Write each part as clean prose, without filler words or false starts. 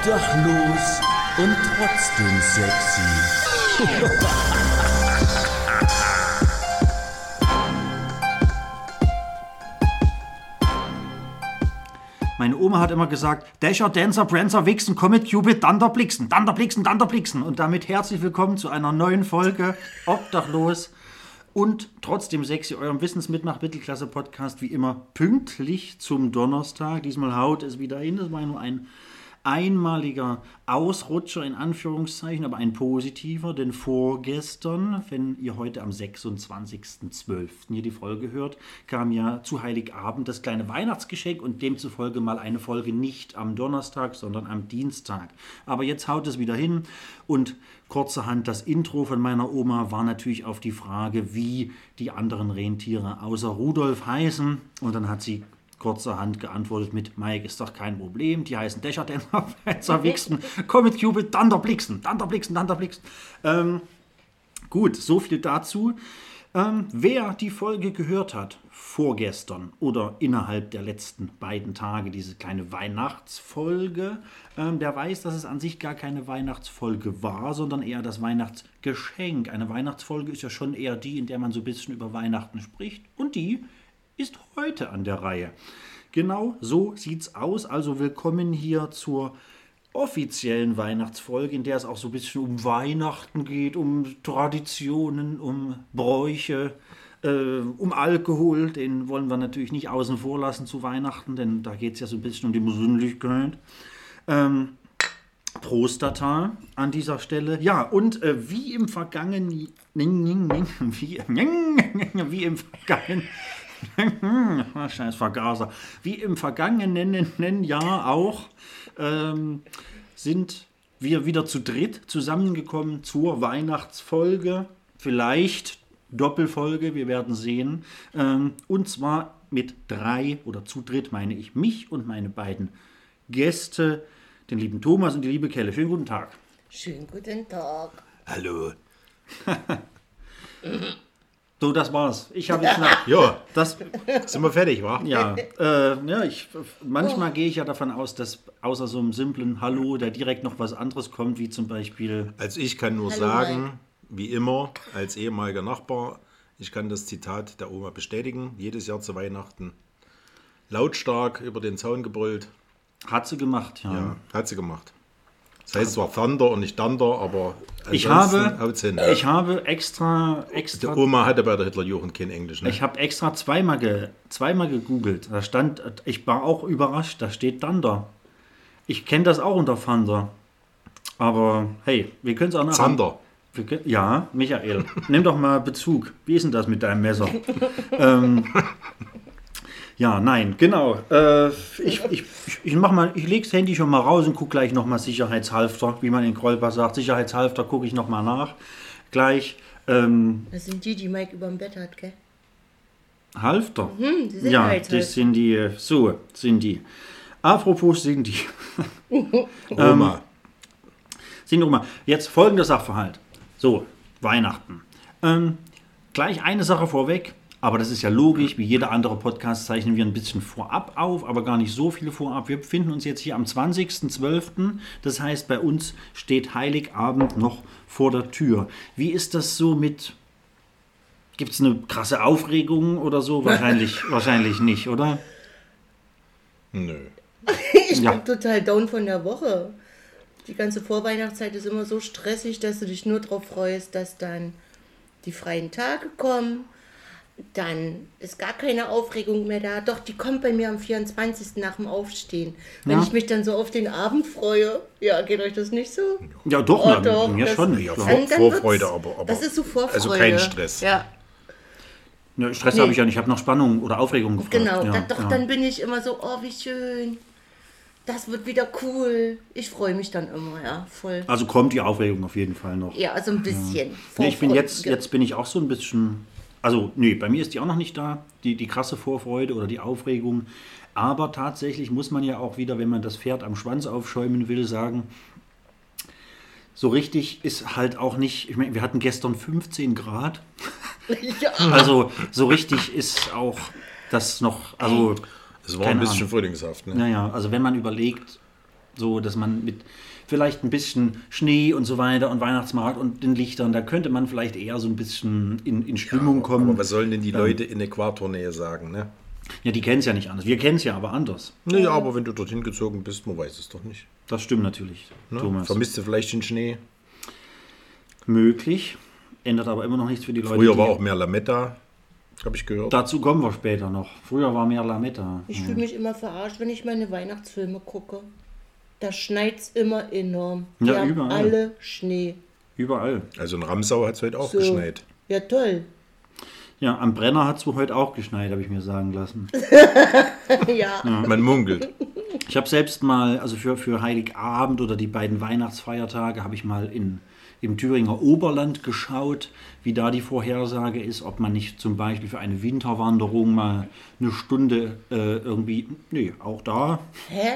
Obdachlos und trotzdem sexy. Meine Oma hat immer gesagt, Dasher, Dancer, Prancer, Wichsen, Comet, Cupid, Dunder, Blixen, Dunder, Blixen, Dunder, Blixen. Und damit herzlich willkommen zu einer neuen Folge Obdachlos und trotzdem sexy, eurem Wissensmitmach-Mittelklasse-Podcast, wie immer pünktlich zum Donnerstag. Diesmal haut es wieder hin, das war nur ein einmaliger Ausrutscher in Anführungszeichen, aber ein positiver, denn vorgestern, wenn ihr heute am 26.12. hier die Folge hört, kam ja zu Heiligabend das kleine Weihnachtsgeschenk und demzufolge mal eine Folge nicht am Donnerstag, sondern am Dienstag. Aber jetzt haut es wieder hin und kurzerhand das Intro von meiner Oma war natürlich auf die Frage, wie die anderen Rentiere außer Rudolf heißen, und dann hat sie kurzerhand geantwortet mit: Mike, ist doch kein Problem, die heißen Dasher, Dancer, Prancer, Wichsen, Comet, Cupid, Dunder, Blixen, Dunder, Blixen, Dunder, Blixen. Gut, so viel dazu. Wer die Folge gehört hat, vorgestern oder innerhalb der letzten beiden Tage, diese kleine Weihnachtsfolge, der weiß, dass es an sich gar keine Weihnachtsfolge war, sondern eher das Weihnachtsgeschenk. Eine Weihnachtsfolge ist ja schon eher die, in der man so ein bisschen über Weihnachten spricht, und die ist heute an der Reihe. Genau so sieht's aus. Also willkommen hier zur offiziellen Weihnachtsfolge, in der es auch so ein bisschen um Weihnachten geht, um Traditionen, um Bräuche, um Alkohol. Den wollen wir natürlich nicht außen vor lassen zu Weihnachten, denn da geht es ja so ein bisschen um die Besinnlichkeit. Prostata an dieser Stelle. Ja, und wie im vergangenen scheiß Vergaser. Wie im vergangenen Jahr auch sind wir wieder zu dritt zusammengekommen zur Weihnachtsfolge. Vielleicht Doppelfolge, wir werden sehen. Und zwar mit drei, oder zu dritt meine ich, mich und meine beiden Gäste, den lieben Thomas und die liebe Kelle. Schönen guten Tag. Schönen guten Tag. Hallo. So, das war's. Ich habe jetzt noch... Ja, Das, sind wir fertig, wa? ja, manchmal gehe ich ja davon aus, dass außer so einem simplen Hallo da direkt noch was anderes kommt, wie zum Beispiel... Also ich kann nur Hallo, sagen, Mike. wie immer, als ehemaliger Nachbar, ich kann das Zitat der Oma bestätigen. Jedes Jahr zu Weihnachten lautstark über den Zaun gebrüllt. Hat sie gemacht, ja. Ja, hat sie gemacht. Das heißt zwar Thunder und nicht Thunder, aber Ich ansonsten haut's hin. habe extra... Die Oma hatte bei der Hitlerjugend kein Englisch, ne? Ich habe extra zweimal gegoogelt. Da stand, ich war auch überrascht, da steht Thunder. Ich kenne das auch unter Thunder. Aber hey, wir können es auch nachher... Zander. Ja, Michael, nimm doch mal Bezug. Wie ist denn das mit deinem Messer? Ja, nein, genau. Ich lege das Handy schon mal raus und gucke gleich nochmal sicherheitshalber, wie man in Krollbach sagt. Sicherheitshalber gucke ich nochmal nach. Gleich. Das sind die Mike überm Bett hat, gell? Halfter? Die Ja, Sicherheitshalfter. das sind die. So sind die. Apropos sind die. Oma. Sind nochmal. Jetzt folgender Sachverhalt. So, Weihnachten. Gleich eine Sache vorweg. Aber das ist ja logisch, wie jeder andere Podcast zeichnen wir ein bisschen vorab auf, aber gar nicht so viele vorab. Wir befinden uns jetzt hier am 20.12., das heißt, bei uns steht Heiligabend noch vor der Tür. Wie ist das so mit, gibt es eine krasse Aufregung oder so? Wahrscheinlich nicht, oder? Nö. Ich Ja. bin total down von der Woche. Die ganze Vorweihnachtszeit ist immer so stressig, dass du dich nur darauf freust, dass dann die freien Tage kommen. Dann ist gar keine Aufregung mehr da. Doch, die kommt bei mir am 24. nach dem Aufstehen. Wenn Ja. ich mich dann so auf den Abend freue. Ja, geht euch das nicht so? Ja, doch, Oh, doch, mir das- schon. Ja, Ja. Dann Vorfreude, wird's- aber Das ist so Vorfreude. also kein Stress. Ja, Ja, Stress Nee. habe ich ja nicht, ich habe noch Spannung oder Aufregung gefragt. genau. Ja, Doch, ja. dann bin ich immer so, oh, wie schön. Das wird wieder cool. Ich freue mich dann immer, ja, voll. Also kommt die Aufregung auf jeden Fall noch. Ja, also ein bisschen. Nee, ich bin Vorfreude. jetzt bin ich auch so ein bisschen, also nee, bei mir ist die auch noch nicht da, die krasse Vorfreude oder die Aufregung. Aber tatsächlich muss man ja auch wieder, wenn man das Pferd am Schwanz aufschäumen will, sagen, so richtig ist halt auch nicht, ich meine, wir hatten gestern 15 Grad. Ja. Also so richtig ist auch das noch, also Es war keine ein bisschen Ahnung. frühlingshaft, ne? Naja, also wenn man überlegt, So, dass man mit vielleicht ein bisschen Schnee und so weiter und Weihnachtsmarkt und den Lichtern, da könnte man vielleicht eher so ein bisschen in Stimmung kommen. Aber was sollen denn die Leute in Äquatornähe sagen, ne? Ja, die kennen es ja nicht anders. Wir kennen es ja aber anders. Naja, aber wenn du dorthin gezogen bist, man weiß es doch nicht. Das stimmt natürlich, Ne? Thomas. Vermisst du vielleicht den Schnee? Möglich, ändert aber immer noch nichts für die Leute. Früher die- war auch mehr Lametta, habe ich gehört. Dazu kommen wir später noch. Früher war mehr Lametta. Ich fühle mich immer verarscht, wenn ich meine Weihnachtsfilme gucke. Da schneit's immer enorm. Die Ja, haben überall. alle Schnee. Überall. Also in Ramsau hat es heute auch So. geschneit. Ja, toll. Ja, am Brenner hat es wohl heute auch geschneit, habe ich mir sagen lassen. Ja. Man munkelt. Ich habe selbst mal, also für Heiligabend oder die beiden Weihnachtsfeiertage, habe ich mal im Thüringer Oberland geschaut, wie da die Vorhersage ist, ob man nicht zum Beispiel für eine Winterwanderung mal eine Stunde irgendwie, nee, auch da. Hä?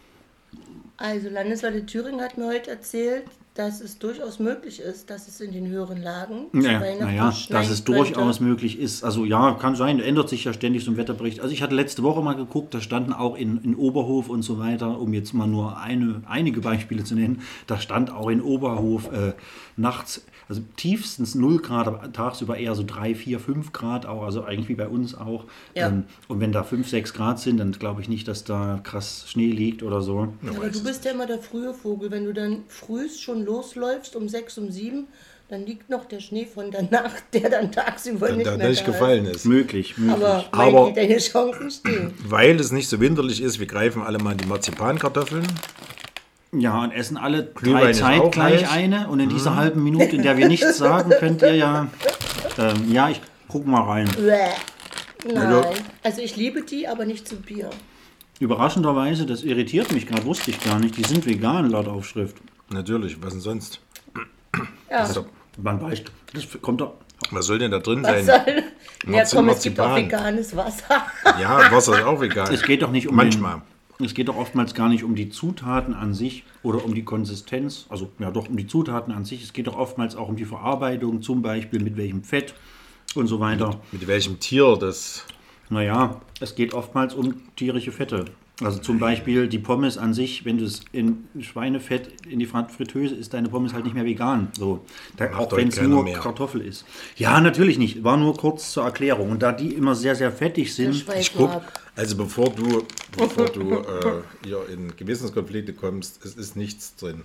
Also Landeswarte Thüringen hat mir heute erzählt, dass es durchaus möglich ist, dass es in den höheren Lagen zu Weihnachten Naja, schneien dass es könnte. durchaus möglich ist. Also ja, kann sein, ändert sich ja ständig so ein Wetterbericht. Also ich hatte letzte Woche mal geguckt, da standen auch in Oberhof und so weiter, um jetzt mal nur einige Beispiele zu nennen, da stand auch in Oberhof nachts, also tiefstens 0 Grad, aber tagsüber eher so 3, 4, 5 Grad auch, also eigentlich wie bei uns auch. Ja. Und wenn da 5, 6 Grad sind, dann glaube ich nicht, dass da krass Schnee liegt oder so. Aber du bist ja immer der frühe Vogel. Wenn du dann frühst schon losläufst um 6, um 7, dann liegt noch der Schnee von der Nacht, der dann tagsüber nicht Da mehr nicht da gefallen ist. Möglich. Aber, Aber- Mikey, deine Chancen stehen. Weil es nicht so winterlich ist, wir greifen alle mal die Marzipankartoffeln. Ja, und essen alle Glühwein 3 ist zeitgleich auch heiß. eine. Und in dieser halben Minute, in der wir nichts sagen, könnt ihr ja... ja, ich guck mal rein. Bäh. Nein. Also ich liebe die, aber nicht zu Bier. Überraschenderweise, das irritiert mich gerade, wusste ich gar nicht. Die sind vegan laut Aufschrift. Natürlich, was denn sonst? Ja. So, Man weiß, das kommt doch... was soll denn da drin Was sein? soll? Ja, komm, es gibt auch Marzipan. veganes Wasser. Ja, Wasser ist auch vegan. Es geht doch nicht um Manchmal. Es geht doch oftmals gar nicht um die Zutaten an sich oder um die Konsistenz. Also ja doch um die Zutaten an sich. Es geht doch oftmals auch um die Verarbeitung, zum Beispiel mit welchem Fett und so weiter. Mit welchem Tier das... Naja, es geht oftmals um tierische Fette. Also zum Beispiel die Pommes an sich, wenn du es in Schweinefett in die Fritteuse ist deine Pommes halt nicht mehr vegan. So, auch heute wenn es keiner nur mehr. Kartoffel ist. Ja, natürlich nicht. War nur kurz zur Erklärung. Und da die immer sehr, sehr fettig sind, Schweiß Guck, ab. also bevor du hier in Gewissenskonflikte kommst, es ist nichts drin.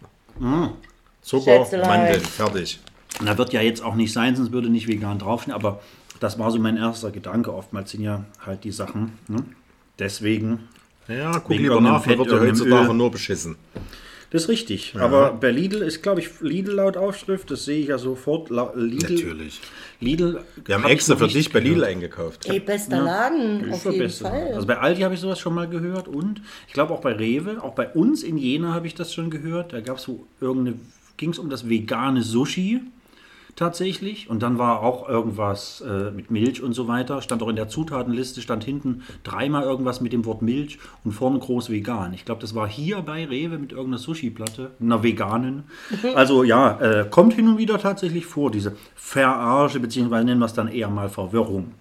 Zucker, Schätzelein. Mandeln, fertig. da wird ja jetzt auch nicht sein, sonst würde nicht vegan draufstehen. Aber das war so mein erster Gedanke. Oftmals sind ja halt die Sachen. Ne? Deswegen... Ja, guck Wegen lieber irgendeinem nach, man Fett, wird ja irgendeinem heutzutage Öl. nur beschissen. Das ist richtig. Aber bei Lidl ist, glaube ich, Lidl laut Aufschrift. Das sehe ich ja sofort. Lidl, Natürlich. Lidl. Wir haben hab ich extra noch für nicht dich bei Lidl gehört. eingekauft. Ey, bester Laden, Ist auf der jeden beste. Fall. Also bei Aldi habe ich sowas schon mal gehört und ich glaube auch bei Rewe, auch bei uns in Jena habe ich das schon gehört. Da gab es so ging es um das vegane Sushi tatsächlich und dann war auch irgendwas mit Milch und so weiter. Stand auch in der Zutatenliste, stand hinten 3-mal irgendwas mit dem Wort Milch und vorne groß vegan. Ich glaube, das war hier bei Rewe mit irgendeiner Sushi-Platte, einer veganen. Also ja, kommt hin und wieder tatsächlich vor, diese Verarsche, beziehungsweise nennen wir es dann eher mal Verwirrung.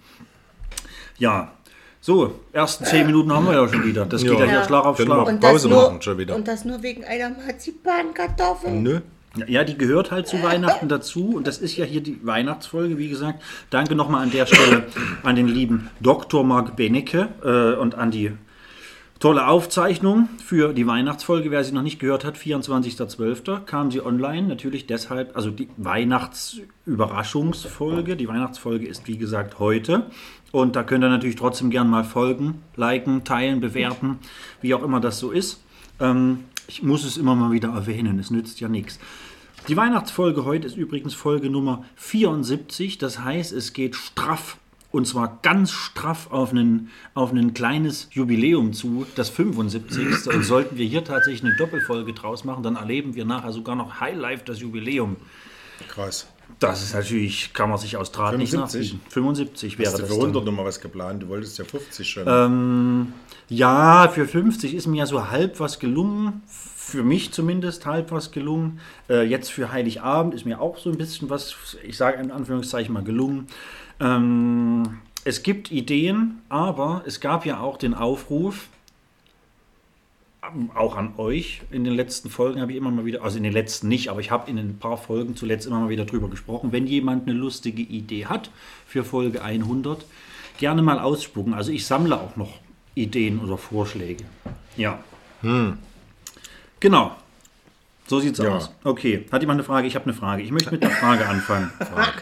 Ja, so, ersten 10 Minuten haben wir ja schon wieder. Das geht ja Ja. hier Schlag auf Können wir Schlag. auch- Und das, Pause nur, machen schon wieder. und das nur wegen einer Marzipankartoffel. Nö. Ja, die gehört halt zu Weihnachten dazu und das ist ja hier die Weihnachtsfolge, wie gesagt. Danke nochmal an der Stelle an den lieben Dr. Marc Benecke und an die tolle Aufzeichnung für die Weihnachtsfolge. Wer sie noch nicht gehört hat, 24.12. kam sie online, natürlich deshalb, also die Weihnachtsüberraschungsfolge. Die Weihnachtsfolge ist, wie gesagt, heute. Und da könnt ihr natürlich trotzdem gern mal folgen, liken, teilen, bewerten, wie auch immer das so ist. Ich muss es immer mal wieder erwähnen, es nützt ja nichts. Die Weihnachtsfolge heute ist übrigens Folge Nummer 74. Das heißt, es geht straff, und zwar ganz straff auf ein kleines Jubiläum zu, das 75. Und sollten wir hier tatsächlich eine Doppelfolge draus machen, dann erleben wir nachher sogar noch Highlife das Jubiläum. Krass. Das ist natürlich, kann man sich aus Draht nicht 75? nachbiegen. 75 wäre Hast du das für dann. 100 nochmal was geplant? Du wolltest ja 50 schon. Ja, für 50 ist mir ja so halb was gelungen. Für mich zumindest halb was gelungen. Jetzt für Heiligabend ist mir auch so ein bisschen was, ich sage in Anführungszeichen mal, gelungen. Es gibt Ideen, aber es gab ja auch den Aufruf, auch an euch. In den letzten Folgen habe ich immer mal wieder, also in den letzten nicht, aber ich habe in ein paar Folgen zuletzt immer mal wieder drüber gesprochen. Wenn jemand eine lustige Idee hat für Folge 100, gerne mal ausspucken. Also ich sammle auch noch Ideen oder Vorschläge. Ja. Genau. So sieht's aus. Okay. Hat jemand eine Frage? Ich habe eine Frage. Ich möchte mit einer Frage anfangen.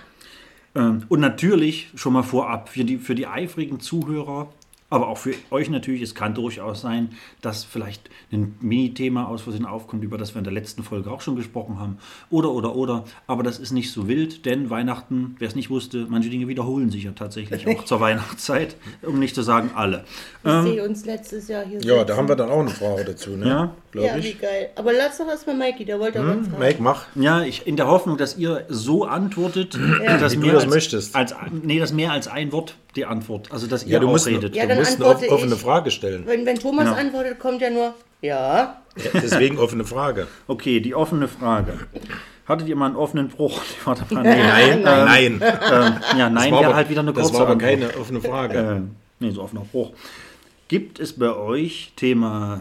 Und natürlich schon mal vorab für die eifrigen Zuhörer, aber auch für euch natürlich, es kann durchaus sein, dass vielleicht ein Mini-Thema aus Versehen aufkommt, über das wir in der letzten Folge auch schon gesprochen haben. Oder. Aber das ist nicht so wild, denn Weihnachten, wer es nicht wusste, manche Dinge wiederholen sich ja tatsächlich auch zur Weihnachtszeit, um nicht zu sagen alle. Ich sehe uns letztes Jahr hier Ja, sitzen. da haben wir dann auch eine Frage dazu, ne? Ja. Ja, wie geil. Aber lass doch erstmal Mikey, der wollte auch was fragen. Mike, mach. Ja, in der Hoffnung, dass ihr so antwortet, dass Wie du mehr das als, möchtest. dass mehr als ein Wort die Antwort, also dass ihr Ja, du auch musst, redet. Ja, du dann musst eine antworte offene ich. Frage stellen. Wenn Thomas Genau. antwortet, kommt ja nur, ja. Ja, deswegen offene Frage. Okay, die offene Frage. Hattet ihr mal einen offenen Bruch? Warte mal, Nein. Ja, nein, Das war wäre aber- halt wieder eine Das kurze war aber Antwort. keine offene Frage. Nee, so offener Bruch. Gibt es bei euch Thema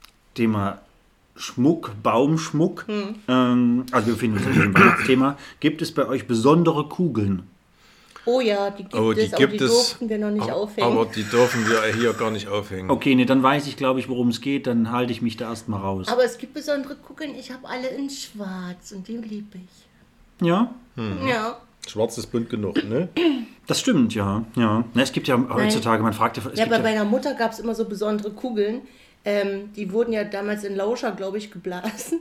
Schmuck, Baumschmuck, also wir befinden uns natürlich im Weihnachtsthema, gibt es bei euch besondere Kugeln? Oh ja, die gibt Oh, es, aber die durften wir noch nicht aufhängen. Aber die dürfen wir hier gar nicht aufhängen. Okay, nee, dann weiß ich, glaube ich, worum es geht, dann halte ich mich da erstmal raus. Aber es gibt besondere Kugeln, ich habe alle in schwarz und die liebe ich. Ja, Ja. Schwarz ist bunt genug, ne? das stimmt, ja. Na, es gibt ja heutzutage, man fragt ja, es Ja, gibt bei meiner Mutter gab es immer so besondere Kugeln. Die wurden ja damals in Lauscher, glaube ich, geblasen.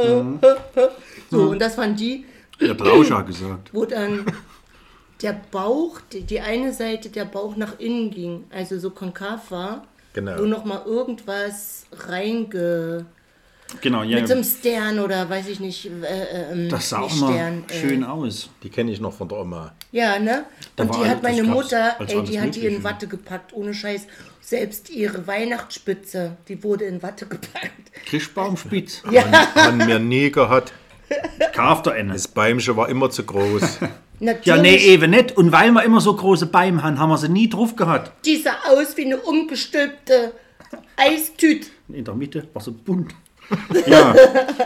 So, und das waren die, der Blauscher gesagt. wo dann der Bauch, die eine Seite der Bauch nach innen ging, also so konkav war, Genau. wo nochmal irgendwas reinge... Genau, ja. Mit so einem Stern oder weiß ich nicht. Das sah auch nicht immer Stern, schön aus. Die kenne ich noch von der Oma. Ja, ne? Da Und war die alles- hat meine das gab's Mutter, als ey, alles die hat die in Mögliche. Watte gepackt, ohne Scheiß. Selbst ihre Weihnachtsspitze, die wurde in Watte gepackt. Krischbaumspitz, Haben wir nie gehabt. Kafter Enne. Das Beimchen war immer zu groß. Natürlich, Ja, nee, eben nicht. Und weil wir immer so große Beine haben, haben wir sie nie drauf gehabt. die sah aus wie eine umgestülpte Eistüte. In der Mitte war so bunt. Ja,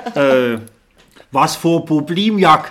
was für Problem, Jack?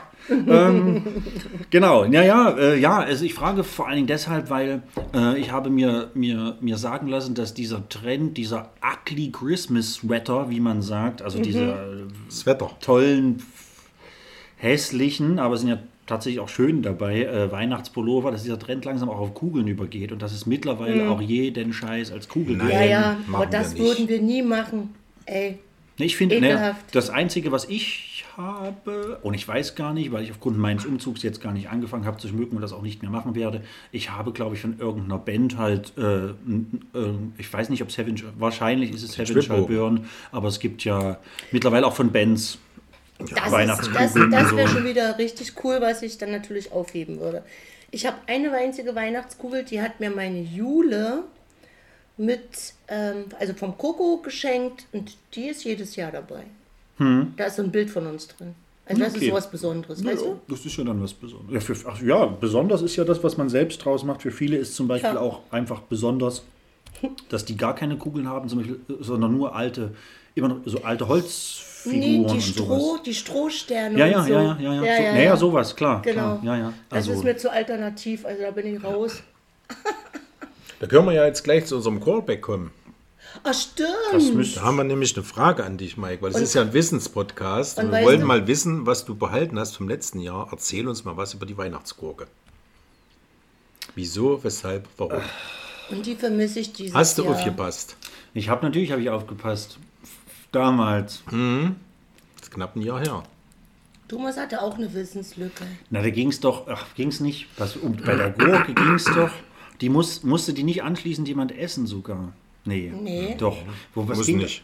Genau, ja, also ich frage vor allen Dingen deshalb, weil ich habe mir sagen lassen, dass dieser Trend, dieser ugly Christmas Sweater, wie man sagt, also diese Das Wetter. tollen, hässlichen, aber sind ja tatsächlich auch schön dabei, Weihnachtspullover, dass dieser Trend langsam auch auf Kugeln übergeht und dass es mittlerweile auch jeden Scheiß als Kugel gibt. Ja, ja, machen aber wir das nicht. würden wir nie machen. Ey, Nee, ich finde, Ekelhaft. das Einzige, was ich habe, und ich weiß gar nicht, weil ich aufgrund meines Umzugs jetzt gar nicht angefangen habe zu schmücken und das auch nicht mehr machen werde, ich habe, glaube ich, von irgendeiner Band halt, ich weiß nicht, ob es wahrscheinlich ist es Heaven Shall Burn, aber es gibt ja mittlerweile auch von Bands das Weihnachtskugeln. wäre und so. schon wieder richtig cool, was ich dann natürlich aufheben würde. Ich habe eine einzige Weihnachtskugel, die hat mir meine Jule also vom Coco geschenkt und die ist jedes Jahr dabei. Da ist so ein Bild von uns drin. Also das ist Okay. sowas Besonderes, weißt du? Das ist ja dann was Besonderes. Ja, besonders ist ja das, was man selbst draus macht. Für viele ist zum Beispiel Ja. auch einfach besonders, dass die gar keine Kugeln haben, zum Beispiel, sondern nur immer noch so alte Holzfiguren Nee, und sowas. die Strohsterne Ja, und so. Naja, sowas, klar. Genau. Klar. Ja, ja. Das Also, ist mir zu alternativ, also da bin ich raus. Da können wir ja jetzt gleich zu unserem Callback kommen. Ach, stimmt. das müsste Da haben wir nämlich eine Frage an dich, Mike, weil es ist ja ein Wissenspodcast und wir weißt wollen du- mal wissen, was du behalten hast vom letzten Jahr. Erzähl uns mal was über die Weihnachtsgurke. Wieso, weshalb, warum? Und die vermisse ich dieses Hast du Jahr. aufgepasst? ich habe natürlich aufgepasst. Damals. Das ist knapp ein Jahr her. Thomas hatte auch eine Wissenslücke. Na, da ging es doch, ging es nicht. Bei der Gurke ging es doch. Die musste die nicht anschließend jemand essen sogar. Nee. Doch. Was Muss ging nicht.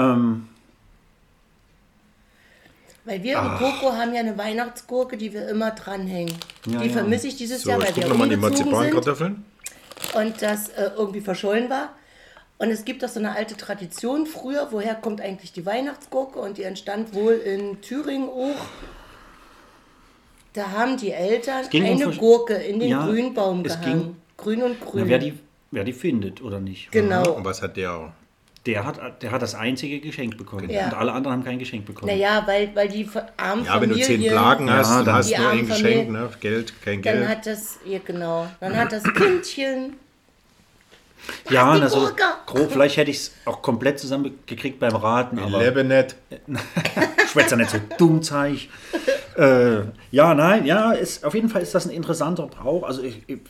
Weil wir im Coco haben ja eine Weihnachtsgurke, die wir immer dranhängen. Ja, die ja. vermisse ich dieses So, Jahr, ich weil gucke wir nochmal die umgezogen sind Marzipankartoffeln. und das irgendwie verschollen war. Und es gibt doch so eine alte Tradition früher, woher kommt eigentlich die Weihnachtsgurke? Und die entstand wohl in Thüringen auch. Da haben die Eltern ging um eine Gurke in den Ja, Grünbaum es gehangen. ging- Grün und grün. Na, wer die findet oder nicht. Genau. Und was hat der der hat das einzige Geschenk bekommen. Ja. Und alle anderen haben kein Geschenk bekommen. Naja, weil die armen Ja, wenn du 10 Familien, Plagen hast, Ja, dann dann- hast die du nur ein armen Geschenk, Familien- ne? Geld, kein dann Geld. hat das, ja genau, dann hat das Kindchen, Ja, die also Gurke. grob, vielleicht hätte ich es auch komplett zusammengekriegt beim Raten, aber Lebenet. schwätzt ja nicht so dumm, Zeig. Ja, nein, ja, auf jeden Fall ist das ein interessanter Brauch. Also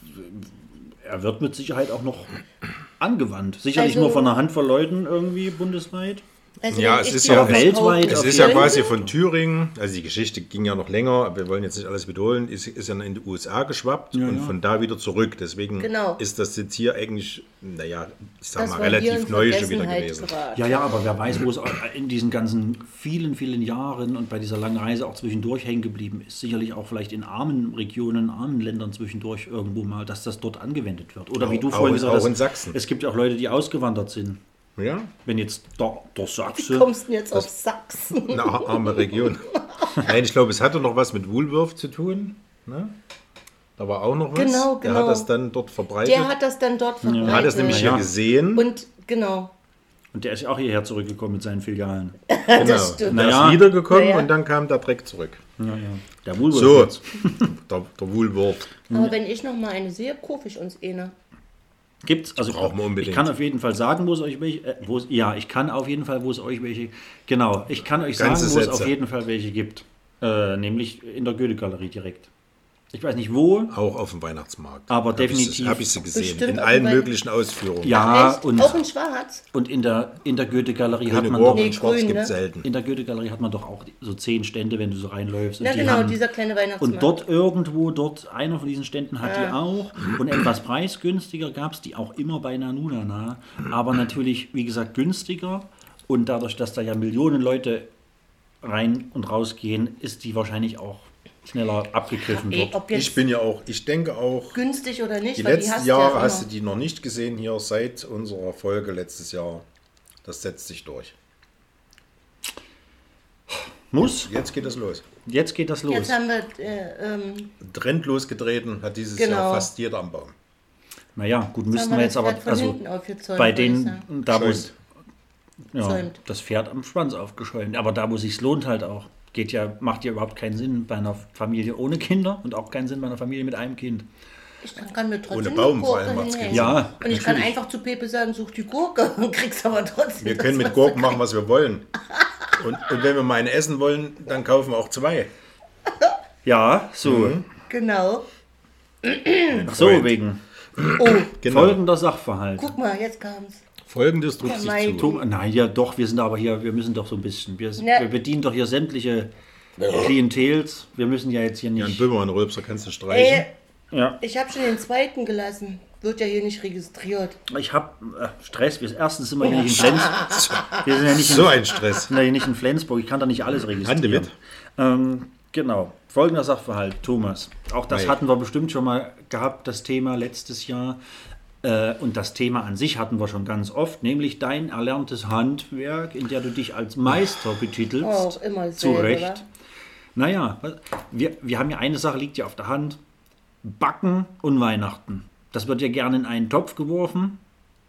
er wird mit Sicherheit auch noch angewandt. Sicherlich Also- nur von einer Handvoll Leuten irgendwie bundesweit. also Ja, wenn es ich ist die ja auf weltweit Haut Es auf ist ja jeden quasi von Thüringen, also die Geschichte ging ja noch länger, aber wir wollen jetzt nicht alles wiederholen, ist ja in die USA geschwappt und von da wieder zurück. Deswegen Genau. ist das jetzt hier eigentlich, naja, ich sag das mal, war hier relativ in neu schon wieder Vergessenheit gewesen. geraten. Ja, aber wer weiß, wo es in diesen ganzen vielen, vielen Jahren und bei dieser langen Reise auch zwischendurch hängen geblieben ist. Sicherlich auch vielleicht in armen Regionen, armen Ländern zwischendurch irgendwo mal, dass das dort angewendet wird. Oder wie du Auch- vorhin auch- gesagt auch hast, in Sachsen. es gibt ja auch Leute, die ausgewandert sind. Ja, Wenn jetzt der Wie Sachse... kommst du denn jetzt auf Sachsen? eine arme Region. Nein, ich glaube, es hatte noch was mit Woolworth zu tun. Ne? Da war auch noch was. Genau, Der genau. hat das dann dort verbreitet. Der hat das dann dort verbreitet. Er hat es nämlich hier Ja. gesehen. Und genau, Und der ist ja auch hierher zurückgekommen mit seinen Filialen. Genau. das stimmt. Der Naja. ist wiedergekommen Naja. und dann kam der Dreck zurück. Ja, ja. Der Woolworth So, jetzt. der Woolworth. Aber wenn ich noch mal eine sehe, kaufe ich uns eine. Gibt's, also Brauchen wir unbedingt. ich kann auf jeden Fall sagen, wo es euch welche, ich kann auf jeden Fall, wo es euch welche, genau, ich kann euch sagen, Ganze wo es Sätze. auf jeden Fall welche gibt. Nämlich in der Goethe-Galerie direkt. Ich weiß nicht wo, Auch auf dem Weihnachtsmarkt. Aber Hab ich definitiv. sie- Hab ich sie gesehen. Bestimmt in auf allen dem möglichen Ausführungen. ja, Echt? und, Auch in Schwarz? und in der Goethe-Galerie hat Grüne man Gurken doch, und Schwarz grün, gibt ne? es selten. in der Goethe-Galerie hat man doch auch so 10 Stände, wenn du so reinläufst. Und Ja die genau, haben, dieser kleine Weihnachtsmann. und dort irgendwo, einer von diesen Ständen hat die auch. Und etwas preisgünstiger gab es die auch immer bei Nanunana. Aber natürlich, wie gesagt, günstiger. Und dadurch, dass da ja Millionen Leute rein und rausgehen, ist die wahrscheinlich auch schneller abgegriffen Ey, dort. ob jetzt Ich denke auch, günstig oder nicht, die weil letzten hast Jahre ja hast du immer. die noch nicht gesehen hier seit unserer Folge letztes Jahr. Das setzt sich durch. Muss. Jetzt geht es los. Jetzt geht das los. Jetzt haben wir, Trend losgetreten hat dieses Genau. Jahr fast jeder am Baum. Naja, gut, müssten haben wir wir jetzt das aber, Pferd von also hinten aufgezäumt, bei würde ich denen, sagen. da wo es, ja, Zäumt. das Pferd am Schwanz aufgeschäumt. Aber da, wo es sich lohnt halt auch. Macht ja überhaupt keinen Sinn bei einer Familie ohne Kinder und auch keinen Sinn bei einer Familie mit einem Kind. Ich kann mir trotzdem Ohne Baum eine vor Gurke allem macht's keinen hinhängen. Sinn. Ja, Und ich kann natürlich. einfach zu Pepe sagen, such die Gurke und kriegst aber trotzdem Wir das, können mit was Gurken du machen, was wir wollen. Und wenn wir mal eine essen wollen, dann kaufen wir auch 2. Ja, so. Mhm. Genau. Ach so, Freund. wegen Oh, Genau. folgender Sachverhalt. guck mal, jetzt kam's. Folgendes drückt Ja, sich mein zu. Nein, ja doch, wir sind aber hier, wir müssen doch so ein bisschen, wir Ja. bedienen doch hier sämtliche Klientels. Wir müssen ja jetzt hier Jan nicht... Böhmermann, Rülpser, kannst du streichen? Ja. Ich habe schon den zweiten gelassen. Wird ja hier nicht registriert. Ich habe Stress. Erstens sind wir hier nicht in Flensburg. Wir sind ja nicht So ein Stress. sind ja hier nicht in Flensburg. Ich kann da nicht alles registrieren. Handewitt. Genau. Folgender Sachverhalt, Thomas. Auch das Hey. hatten wir bestimmt schon mal gehabt, das Thema letztes Jahr. Und das Thema an sich hatten wir schon ganz oft, nämlich dein erlerntes Handwerk, in der du dich als Meister betitelst. Auch immer Zu dasselbe, Recht. wa? Naja, wir haben ja eine Sache, liegt ja auf der Hand. Backen und Weihnachten. Das wird ja gerne in einen Topf geworfen.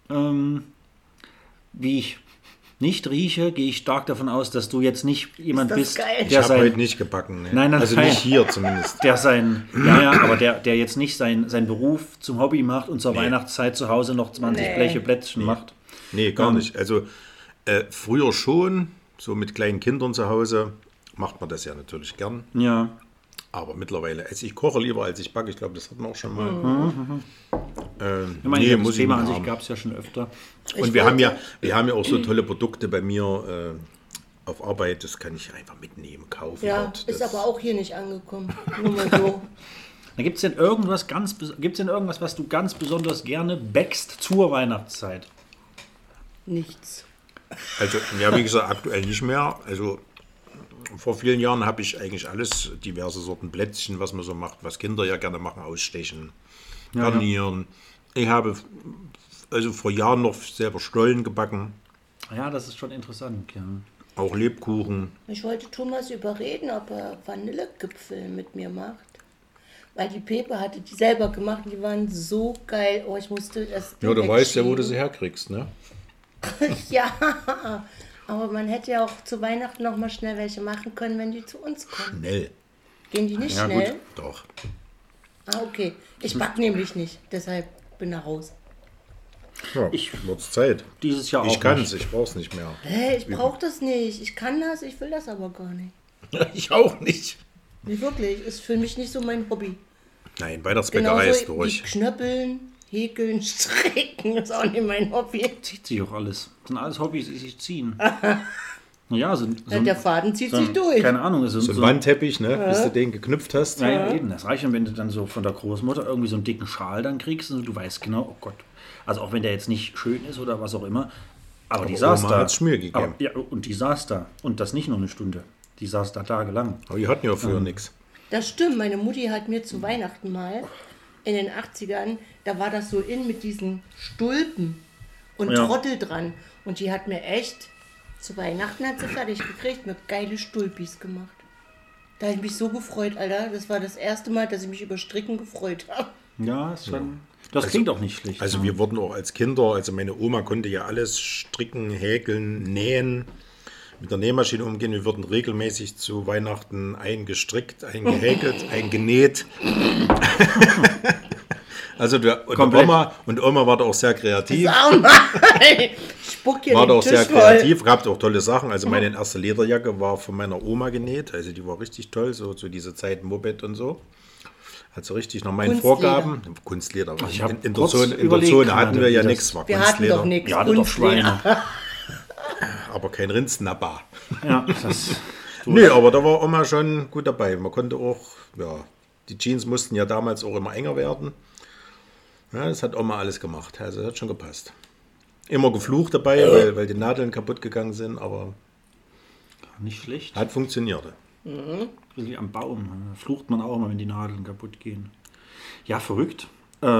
Wie ich nicht rieche, gehe ich stark davon aus, dass du jetzt nicht jemand das bist, geil. Ich der habe heute sein, nicht gebacken. Ne? Nein, nein, also nein. nicht hier zumindest. der jetzt nicht sein Beruf zum Hobby macht und zur Weihnachtszeit zu Hause noch 20 Nee. Bleche Plätzchen macht. Nee, gar nicht. Also früher schon, so mit kleinen Kindern zu Hause, macht man das ja natürlich gern. Ja. Aber mittlerweile, also ich koche lieber, als ich backe. Ich glaube, das hatten wir auch schon mal. Ich meine, das muss ich Thema nicht an sich haben. gab es ja schon öfter. Und wir haben ja auch so tolle Produkte bei mir auf Arbeit. Das kann ich einfach mitnehmen, kaufen. Ja, dort. ist Das- aber auch hier nicht angekommen. Nur mal so. Gibt es denn irgendwas was du ganz besonders gerne backst zur Weihnachtszeit? Nichts. Also, ja, wie gesagt, aktuell nicht mehr. Also, vor vielen Jahren habe ich eigentlich alles, diverse Sorten Plätzchen, was man so macht, was Kinder ja gerne machen, ausstechen, garnieren. Ich habe also vor Jahren noch selber Stollen gebacken, Ja, das ist schon interessant. Ja. auch Lebkuchen. Ich wollte Thomas überreden, ob er Vanillegipfel mit mir macht. Weil die Pepe hatte die selber gemacht und die waren so geil. Oh, ich musste das. Ja, du weißt ja, wo du wegschieben. sie herkriegst, ne? Ja, aber man hätte ja auch zu Weihnachten noch mal schnell welche machen können, wenn die zu uns kommen. Schnell. Gehen die nicht Ja, gut. schnell? Doch. Ah, okay. Ich back nämlich nicht, deshalb bin ich raus. Ja, wird's Zeit. Dieses Jahr auch Ich kann's, nicht. ich brauch's nicht mehr. Hä, ich brauche das nicht. Ich kann das, ich will das aber gar nicht. Ich auch nicht. Nicht wirklich, ist für mich nicht so mein Hobby. Nein, Weihnachtsbäckerei Genauso ist durch. wie Knöppeln, Häkeln, Stricken ist auch nicht mein Hobby. Zieht sich auch alles. Das sind alles Hobbys, die sich ziehen. Ja, Der Faden zieht sich durch. Keine Ahnung. So ein Wandteppich, ne? Bis du den geknüpft hast. Ja, eben. Das reicht schon, wenn du dann so von der Großmutter irgendwie so einen dicken Schal dann kriegst und du weißt genau, oh Gott. Also auch wenn der jetzt nicht schön ist oder was auch immer. Aber die saß Oma da. hat's Mühe gegeben. Aber, ja, und die saß da. Und das nicht nur eine Stunde. Die saß da tagelang. Aber die hatten ja früher nichts. Das stimmt, meine Mutti hat mir zu Weihnachten mal in den 80ern, da war das so in mit diesen Stulpen und Ja. Trottel dran. Und die hat mir echt, zu Weihnachten hat sie fertig gekriegt, mir geile Stulpis gemacht. Da habe ich mich so gefreut, Alter. Das war das erste Mal, dass ich mich über Stricken gefreut habe. Ja, ist schon. Das klingt auch nicht schlecht. Also ja. wir wurden auch als Kinder, also meine Oma konnte ja alles stricken, häkeln, nähen, mit der Nähmaschine umgehen. Wir wurden regelmäßig zu Weihnachten eingestrickt, eingehäkelt, eingenäht. Also Oma war da auch sehr kreativ. Sag mal, spuck hier War den da auch Tisch sehr voll. kreativ, gab auch tolle Sachen. Also meine erste Lederjacke war von meiner Oma genäht, also die war richtig toll, so zu dieser Zeit Moped und so. Hat so richtig nach meinen Kunstleder. Vorgaben. Kunstleder. Ich hab In der kurz Zone überlegt hatten wir gerade, ja wie nichts, das- war Wir hatten Kunstleder. doch nichts. Ja, hatte doch Schweine. Aber kein Rindsnapper. Ja, das. Nee, aber da war Oma schon gut dabei. Man konnte auch, ja, die Jeans mussten ja damals auch immer enger werden. Ja, das hat Oma alles gemacht. Also das hat schon gepasst. Immer geflucht dabei, weil die Nadeln kaputt gegangen sind, aber Nicht schlecht. hat funktioniert. Wie am Baum. Flucht man auch immer, wenn die Nadeln kaputt gehen. Ja, verrückt.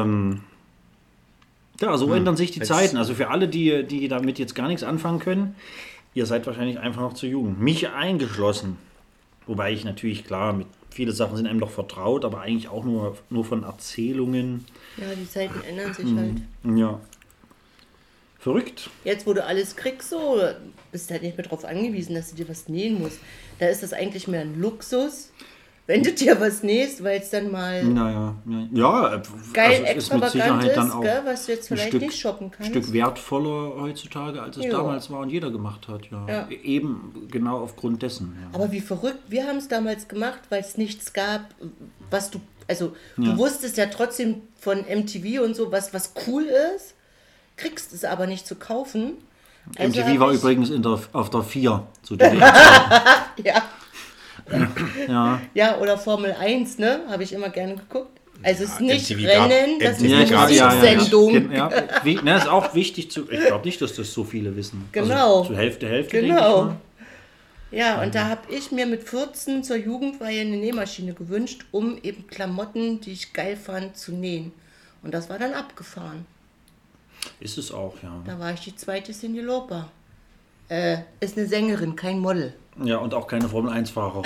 Ja, so ändern sich die Zeiten. Also für alle, die damit jetzt gar nichts anfangen können, ihr seid wahrscheinlich einfach noch zu jung. Mich eingeschlossen. Wobei ich natürlich, klar, mit viele Sachen sind einem doch vertraut, aber eigentlich auch nur von Erzählungen. Ja, die Zeiten ändern sich halt. Ja. Verrückt. Jetzt, wo du alles kriegst, so, bist du halt nicht mehr darauf angewiesen, dass du dir was nähen musst. Da ist das eigentlich mehr ein Luxus, wenn du dir was nähst, weil es dann mal Naja, ja. geil es ist mit extravagant Sicherheit ist, dann auch gell, was du jetzt ein vielleicht Stück, nicht shoppen ein kannst. Stück wertvoller heutzutage, als es Ja. damals war und jeder gemacht hat. Ja. Ja. Eben genau aufgrund dessen. Ja. Aber wie verrückt, wir haben es damals gemacht, weil es nichts gab, was du, also du wusstest ja trotzdem von MTV und so, was cool ist, kriegst es aber nicht zu kaufen. Also MTV hab war ich- übrigens auf der 4 zu DDR-Zeiten. Ja, Ja. ja, oder Formel 1, ne, habe ich immer gerne geguckt. Also es ist nicht MTV gab- Rennen, das ist MTV eine gab- Musiksendung. Ja, ist auch wichtig zu. Ich glaube nicht, dass das so viele wissen. Genau. Also, zur Hälfte, denke ich Genau. mal. Ja, und da habe ich mir mit 14 zur Jugendweihe eine Nähmaschine gewünscht, um eben Klamotten, die ich geil fand, zu nähen. Und das war dann abgefahren. Ist es auch, ja. Da war ich die zweite Cyndi Lauper. Ist eine Sängerin, kein Model. Ja, und auch keine Formel-1-Fahrerin.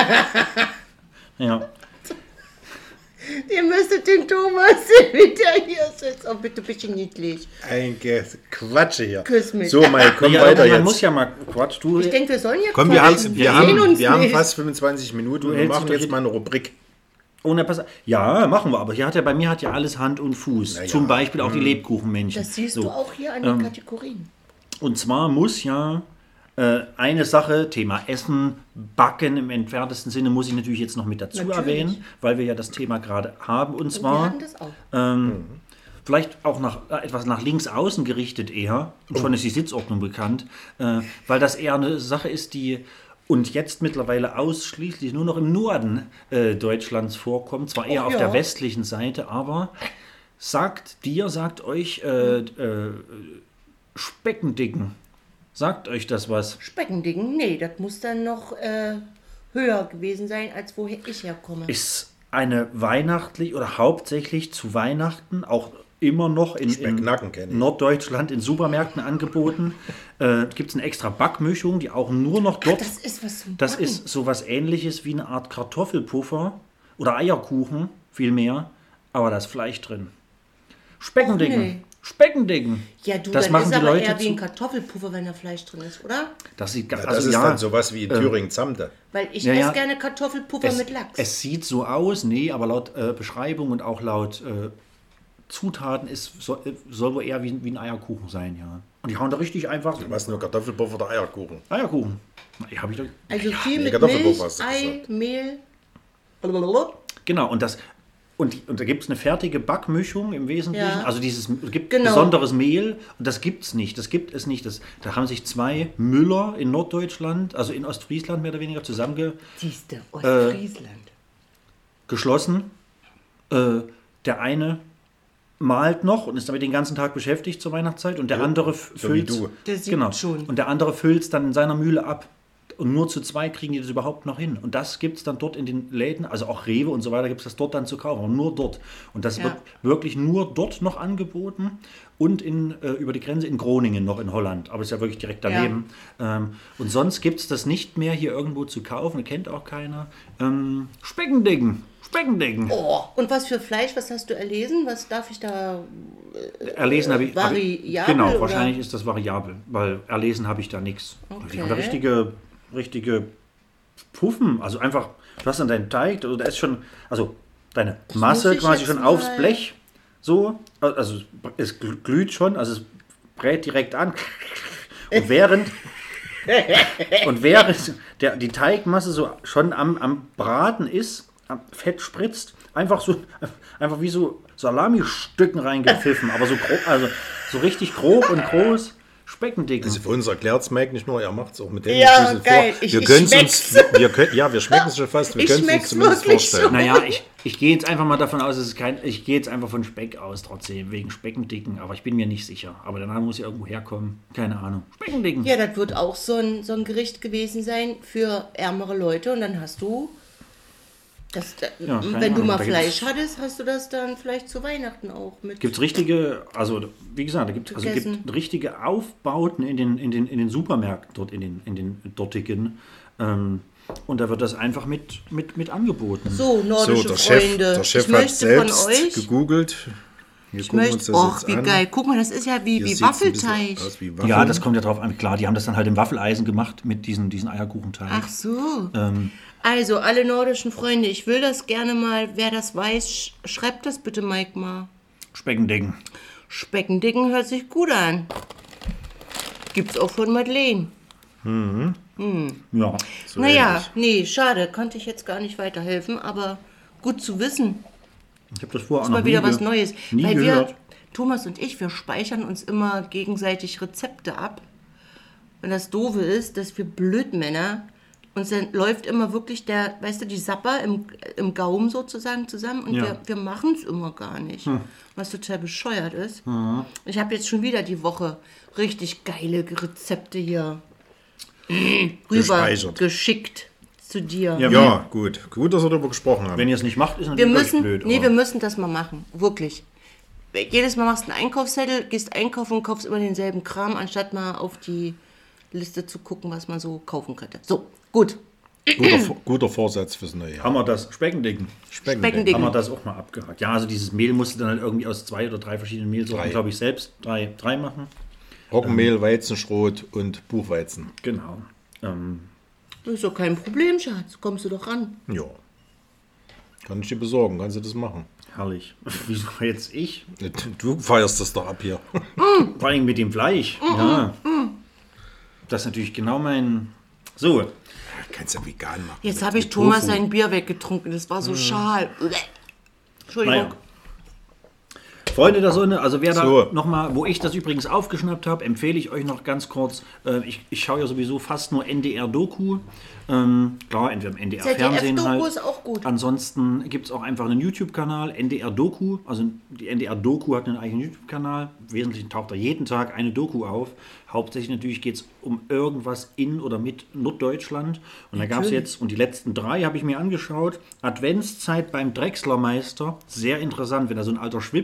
Ja. Ihr müsstet den Thomas sehen, wie der hier sitzt. Oh, bitte ein bisschen niedlich. Ein Quatsche hier. Küss mich. So, Mai, komm Ja, weiter man jetzt. muss ja mal Quatsch. Du, Ich denke, wir sollen jetzt Komm, wir quatschen. sehen haben nicht. fast 25 Minuten und wir hältst machen doch jetzt hier- mal eine Rubrik. ohne Pass ja, machen wir. Aber bei mir hat ja alles Hand und Fuß. Zum Beispiel auch die Lebkuchenmännchen. Das siehst So. du auch hier an den Kategorien. Und zwar muss ja eine Sache, Thema Essen, Backen im entferntesten Sinne, muss ich natürlich jetzt noch mit dazu Natürlich. erwähnen, weil wir ja das Thema gerade haben. Und Wir zwar hatten das auch. vielleicht auch etwas nach links außen gerichtet eher. Und schon ist die Sitzordnung bekannt, weil das eher eine Sache ist, die und jetzt mittlerweile ausschließlich nur noch im Norden Deutschlands vorkommt. Zwar eher Ach auf ja. der westlichen Seite, aber sagt euch Speckendicken. Sagt euch das was? Speckendicken, nee, das muss dann noch höher gewesen sein, als woher ich herkomme. Ist eine weihnachtlich oder hauptsächlich zu Weihnachten auch immer noch in Specknacken kenn ich. Norddeutschland in Supermärkten angeboten. Gibt es eine extra Backmischung, die auch nur noch dort. Das ist was zum Das Backen. ist sowas Ähnliches wie eine Art Kartoffelpuffer oder Eierkuchen, vielmehr, aber da ist Fleisch drin. Speckendicken. Nee. Speckendicken. Ja, du, das dann machen ist die aber Leute eher wie ein zu. Kartoffelpuffer, wenn da Fleisch drin ist, oder? Das sieht Das also ist ja, dann sowas wie in Thüringen Zamte. Weil ich Ja, esse ja. gerne Kartoffelpuffer mit Lachs. Es sieht so aus, nee, aber laut Beschreibung und auch laut Zutaten soll wohl eher wie ein Eierkuchen sein, ja. Und die hauen da richtig einfach Was, nur Kartoffelpuffer oder Eierkuchen? Eierkuchen. Na, hab ich doch, Also viel nee, mit Kartoffelpuffer Milch, hast du Ei, gesagt. Mehl. genau, und da gibt es eine fertige Backmischung im Wesentlichen. Ja. Also es gibt Genau. besonderes Mehl und das gibt es nicht. Da haben sich zwei Müller in Norddeutschland, also in Ostfriesland mehr oder weniger, Siehste, Ostfriesland. geschlossen. Der eine malt noch und ist damit den ganzen Tag beschäftigt zur Weihnachtszeit und der andere so wie füllt du. Der sieht genau. schon. Und der andere füllt es dann in seiner Mühle ab. Und nur zu zwei kriegen die das überhaupt noch hin. Und das gibt es dann dort in den Läden, also auch Rewe und so weiter, gibt es das dort dann zu kaufen. Aber nur dort. Und das Ja. wird wirklich nur dort noch angeboten. Und über die Grenze in Groningen noch in Holland. Aber es ist ja wirklich direkt daneben. Und sonst gibt es das nicht mehr hier irgendwo zu kaufen. Kennt auch keiner. Speckendicken. Oh, und was für Fleisch, was hast du erlesen? Was darf ich da... Erlesen habe ich. variabel, Genau, oder? wahrscheinlich ist das variabel. Weil erlesen habe ich da nichts. Okay. Die haben da richtige Puffen. Also einfach, du hast dann deinen Teig, da ist schon, also deine Masse muss ich quasi jetzt schon aufs mal- Blech. So, also es glüht schon, also es brät direkt an. Und während die Teigmasse so schon am Braten ist, am Fett spritzt, einfach wie so Salami-Stücken reingepfiffen, aber so grob, also so richtig grob und groß. Speckendicken. Also für uns erklärt es Mike nicht nur, er macht es auch mit den Ja, Schlüssel geil. vor. Ich Wir können es schmeck's. uns, wir schmecken es schon fast, wir Ich können es uns schmeck's zumindest wirklich vorstellen. so. Naja, ich gehe jetzt einfach mal davon aus, ich gehe jetzt einfach von Speck aus trotzdem, wegen Speckendicken, aber ich bin mir nicht sicher. Aber der Name muss ja irgendwo herkommen. Keine Ahnung. Speckendicken. Ja, das wird auch so ein Gericht gewesen sein für ärmere Leute. Und dann hast du... Ja, keine wenn du Ahnung, mal da Fleisch hattest, hast du das dann vielleicht zu Weihnachten auch mit. Gibt es richtige, also wie gesagt, gibt Gegessen. richtige Aufbauten in den Supermärkten dort, in den dortigen. Und da wird das einfach mit angeboten. So, So, nordische der Freunde. Chef ich hat möchte selbst von euch... gegoogelt. Wir Ich gucken uns möchte... das Och, jetzt wie an. geil. Guck mal, das ist ja Hier wie sieht's ein bisschen Waffelteig. aus wie Waffeln. Ja, das kommt ja drauf an. Klar, die haben das dann halt im Waffeleisen gemacht mit diesen Eierkuchenteig. Ach so. Also, alle nordischen Freunde, ich will das gerne mal, wer das weiß, schreibt das bitte, Mike, mal. Speckendicken. Speckendicken hört sich gut an. Gibt's auch von Madeleine. Ja. So Naja, ähnlich. nee, schade, konnte ich jetzt gar nicht weiterhelfen, aber gut zu wissen. Ich habe das vorher auch noch Mal wieder nie was Neues. nie Weil gehört. wir, Thomas und ich, wir speichern uns immer gegenseitig Rezepte ab. Und das Doofe ist, dass wir Blödmänner, uns dann läuft immer wirklich die Sapper im Gaumen sozusagen zusammen und Ja. wir machen es immer gar nicht. Was total bescheuert ist. Ich habe jetzt schon wieder die Woche richtig geile Rezepte hier rüber Gespeichert. geschickt zu dir. Ja, Ja, gut. Gut, dass wir darüber gesprochen haben. Wenn ihr es nicht macht, ist Wir natürlich müssen, blöd. nee, aber- wir müssen das mal machen, wirklich. Jedes Mal machst du einen Einkaufszettel, gehst einkaufen und kaufst immer denselben Kram, anstatt mal auf die Liste zu gucken, was man so kaufen könnte. So, gut. Guter Vorsatz fürs neue Jahr. Haben wir das Speckendicken? Speckendicken. Haben wir das auch mal abgehakt. Ja, also dieses Mehl musst du dann halt irgendwie aus 2 oder 3 verschiedenen Mehlsorten, Drei. glaube ich, selbst drei machen. Roggenmehl, Weizenschrot und Buchweizen. Genau. Das ist doch kein Problem, Schatz. Kommst du doch ran. Ja. Kann ich dir besorgen, kannst du das machen. Herrlich. Wieso jetzt ich? Du feierst das doch ab hier. Vor allem mit dem Fleisch. Ja. Das ist natürlich genau mein... So, Kannst ja vegan machen. Jetzt mit- habe ich mit Thomas Tofu. sein Bier weggetrunken. Das war so schal. Entschuldigung. naja. Freunde der Sonne, also wer So. da nochmal, wo ich das übrigens aufgeschnappt habe, empfehle ich euch noch ganz kurz, ich schaue ja sowieso fast nur NDR-Doku, klar, entweder im NDR-Fernsehen ZDF-Doku halt. ist auch gut. Ansonsten gibt es auch einfach einen YouTube-Kanal, NDR-Doku, also die NDR-Doku hat einen eigenen YouTube-Kanal, im Wesentlichen taucht da jeden Tag eine Doku auf, hauptsächlich natürlich geht es um irgendwas in oder mit Norddeutschland und da gab es jetzt, und die letzten 3 habe ich mir angeschaut, Adventszeit beim Drechslermeister, sehr interessant, wenn da so ein alter Schwibbogen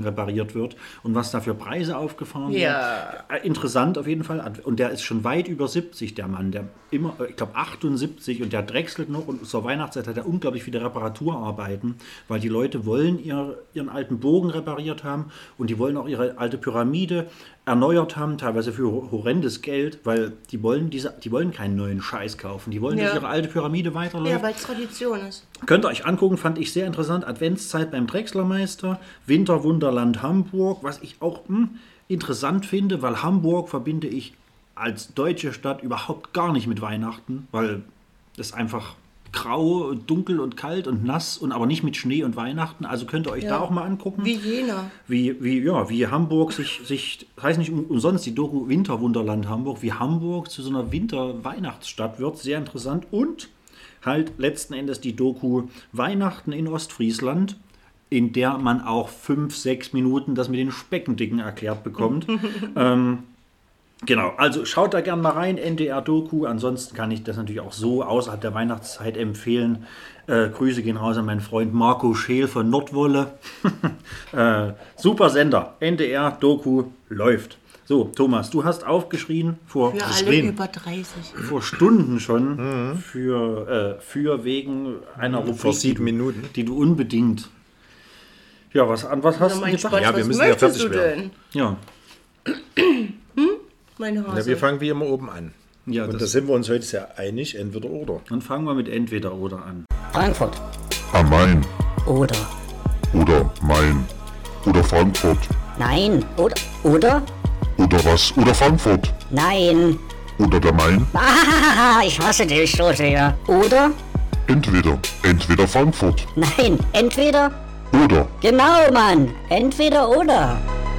repariert wird und was da für Preise aufgefahren Ja. wird. Interessant auf jeden Fall. Und der ist schon weit über 70, der Mann. Der immer, ich glaube 78 und der drechselt noch und zur Weihnachtszeit hat er unglaublich viele Reparaturarbeiten, weil die Leute wollen ihren alten Bogen repariert haben und die wollen auch ihre alte Pyramide erneuert haben, teilweise für horrendes Geld, weil die wollen keinen neuen Scheiß kaufen. Die wollen, dass ihre alte Pyramide weiterläuft. Ja, weil es Tradition ist. Könnt ihr euch angucken, fand ich sehr interessant. Adventszeit beim Drechslermeister, Winterwunderland Hamburg, was ich auch interessant finde, weil Hamburg verbinde ich als deutsche Stadt überhaupt gar nicht mit Weihnachten, weil das einfach grau, dunkel und kalt und nass und aber nicht mit Schnee und Weihnachten. Also könnt ihr euch da auch mal angucken. Wie Jena. Wie Hamburg sich heißt nicht umsonst die Doku Winterwunderland Hamburg, wie Hamburg zu so einer Winter-Weihnachtsstadt wird. Sehr interessant. Und halt letzten Endes die Doku Weihnachten in Ostfriesland, in der man auch 5-6 Minuten das mit den Speckendicken erklärt bekommt. Genau, also schaut da gerne mal rein, NDR-Doku. Ansonsten kann ich das natürlich auch so außerhalb der Weihnachtszeit empfehlen. Grüße gehen raus an meinen Freund Marco Scheel von Nordwolle. Super Sender, NDR-Doku läuft. So, Thomas, du hast aufgeschrien Für alle über 30. vor Stunden schon für wegen einer Rubrik, Vor 7 Minuten. die du unbedingt... Ja, was hast du Mein gedacht? Spaß, Ja, wir was müssen ja möchtest fertig du werden. denn? Ja, Meine Ja, Hase. wir fangen wie immer oben an. ja Und da das, sind wir uns heute sehr einig, entweder oder. dann fangen wir mit entweder oder an. Frankfurt Am Main oder oder Main oder Frankfurt nein oder oder was oder Frankfurt nein. oder der Main. Ah, ich hasse dich so sehr. Oder Entweder Frankfurt nein, entweder oder genau, Mann, entweder oder.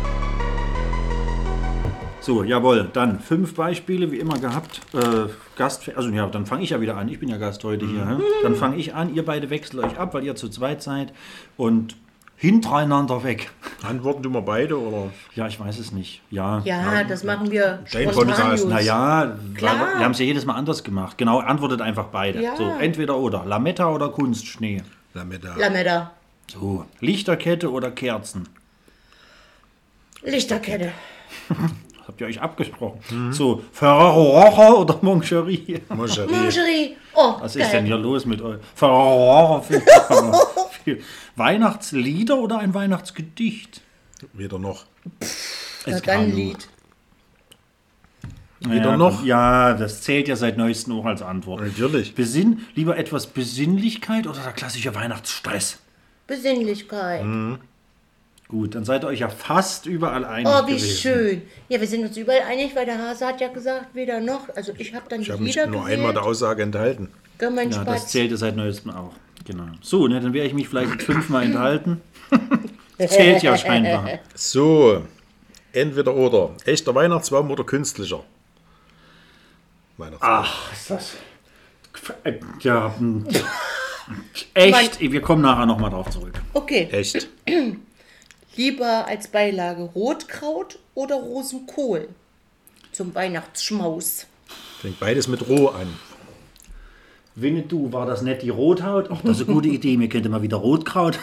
So, jawohl, dann 5 Beispiele, wie immer gehabt. Also ja, dann fange ich ja wieder an. Ich bin ja Gast heute hier. Hä? Dann fange ich an, ihr beide wechselt euch ab, weil ihr zu zweit seid und hintereinander weg. Antworten du mal beide oder? Ja, ich weiß es nicht. Ja. Ja, das machen wir Dein spontan. Podcast. News. Naja, Klar. wir haben es ja jedes Mal anders gemacht. Genau, antwortet einfach beide. Ja. So, entweder oder. Lametta oder Kunstschnee. Lametta. So, Lichterkette oder Kerzen. Lichterkette. Habt ihr euch abgesprochen? So, Ferrero Rocher oder Moncherie? Mangerie. Oh, Was geil. ist denn hier los mit euch? Ferrero Rocher. finde ich auch viel. Weihnachtslieder oder ein Weihnachtsgedicht? Weder noch. Es Dann kann Lied. Wieder noch? Ja, das zählt ja seit neuestem auch als Antwort. Natürlich. Lieber etwas Besinnlichkeit oder der klassische Weihnachtsstress? Besinnlichkeit. Gut, dann seid ihr euch ja fast überall einig Oh, wie gewesen. schön. Ja, wir sind uns überall einig, weil der Hase hat ja gesagt, weder noch. Also ich habe dann Ich die habe mich Lieder nur gewählt. einmal der Aussage enthalten. Gell, mein Ja, das Spatz. zählte seit neuestem auch. Genau. So, ne, dann werde ich mich vielleicht jetzt 5-mal enthalten. Das zählt ja scheinbar. So, entweder oder. Echter Weihnachtsbaum oder künstlicher? Weihnachtsbaum. Ach, ist das... Ja, echt, wir kommen nachher nochmal drauf zurück. Okay. Echt? Lieber als Beilage Rotkraut oder Rosenkohl zum Weihnachtsschmaus. Fängt beides mit Roh an. Winnetou, war das nicht die Rothaut? Ach, das ist eine gute Idee, mir könnte mal wieder Rotkraut.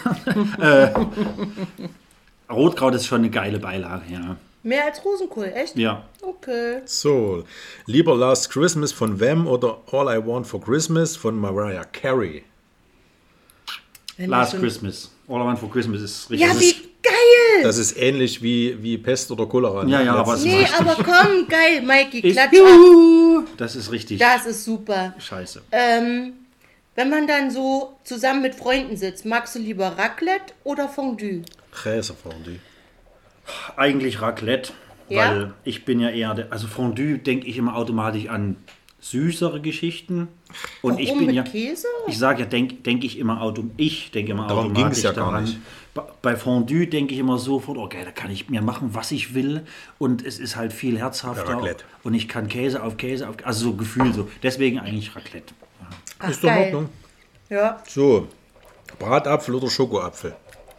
Rotkraut ist schon eine geile Beilage, ja. Mehr als Rosenkohl, echt? Ja, Okay. So, lieber Last Christmas von Wham oder All I Want for Christmas von Mariah Carey. Wenn Last das so- Christmas. All I Want for Christmas ist richtig. Ja, das wie ist, geil! Das ist ähnlich wie Pest oder Cholera. Ja, ja, aber es ist Nee, richtig. aber komm, geil, Mikey, Ist, klatsch ab. Juhu, das ist richtig Das ist super. scheiße. Wenn man dann so zusammen mit Freunden sitzt, magst du lieber Raclette oder Fondue? Käsefondue. Eigentlich Raclette, Ja? weil ich bin ja eher also Fondue denke ich immer automatisch an süßere Geschichten und ich bin mit ja Käse? ich sage ja denke ich immer Darum automatisch ging's ja gar daran. nicht. Bei Fondue denke ich immer sofort, okay, da kann ich mir machen, was ich will und es ist halt viel herzhafter Raclette. und ich kann Käse auf, also so Gefühl so. Deswegen eigentlich Raclette. Ach, Ist doch in geil. Ordnung. Ja. So, Bratapfel oder Schokoapfel?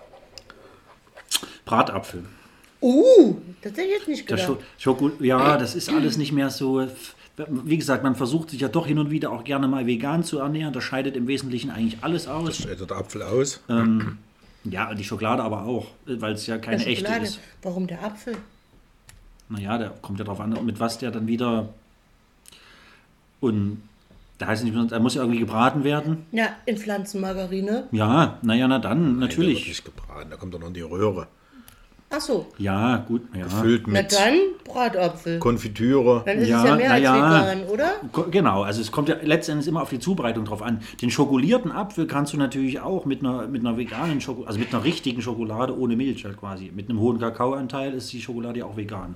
Bratapfel. Das hätte ich jetzt nicht Das gedacht. ja, das ist alles nicht mehr so. Wie gesagt, man versucht sich ja doch hin und wieder auch gerne mal vegan zu ernähren. Das scheidet im Wesentlichen eigentlich alles aus. Scheidet der Apfel aus? Ja, die Schokolade aber auch, weil es ja keine Der echte Schokolade. ist. Warum der Apfel? Naja, da kommt ja drauf an, mit was der dann wieder... Und da heißt es nicht, er muss ja irgendwie gebraten werden. Ja, in Pflanzenmargarine. Ja, naja, na dann, Der wird natürlich. nicht gebraten, da kommt doch noch in die Röhre. Ach so. Ja, gut, ja. Gefüllt Na mit dann Bratapfel. Konfitüre. Dann ist Ja, es ja mehr na als ja. vegan, oder? Genau, also es kommt ja letztendlich immer auf die Zubereitung drauf an. Den schokolierten Apfel kannst du natürlich auch mit einer veganen Schokolade, also mit einer richtigen Schokolade ohne Milch halt quasi. Mit einem hohen Kakaoanteil ist die Schokolade ja auch vegan.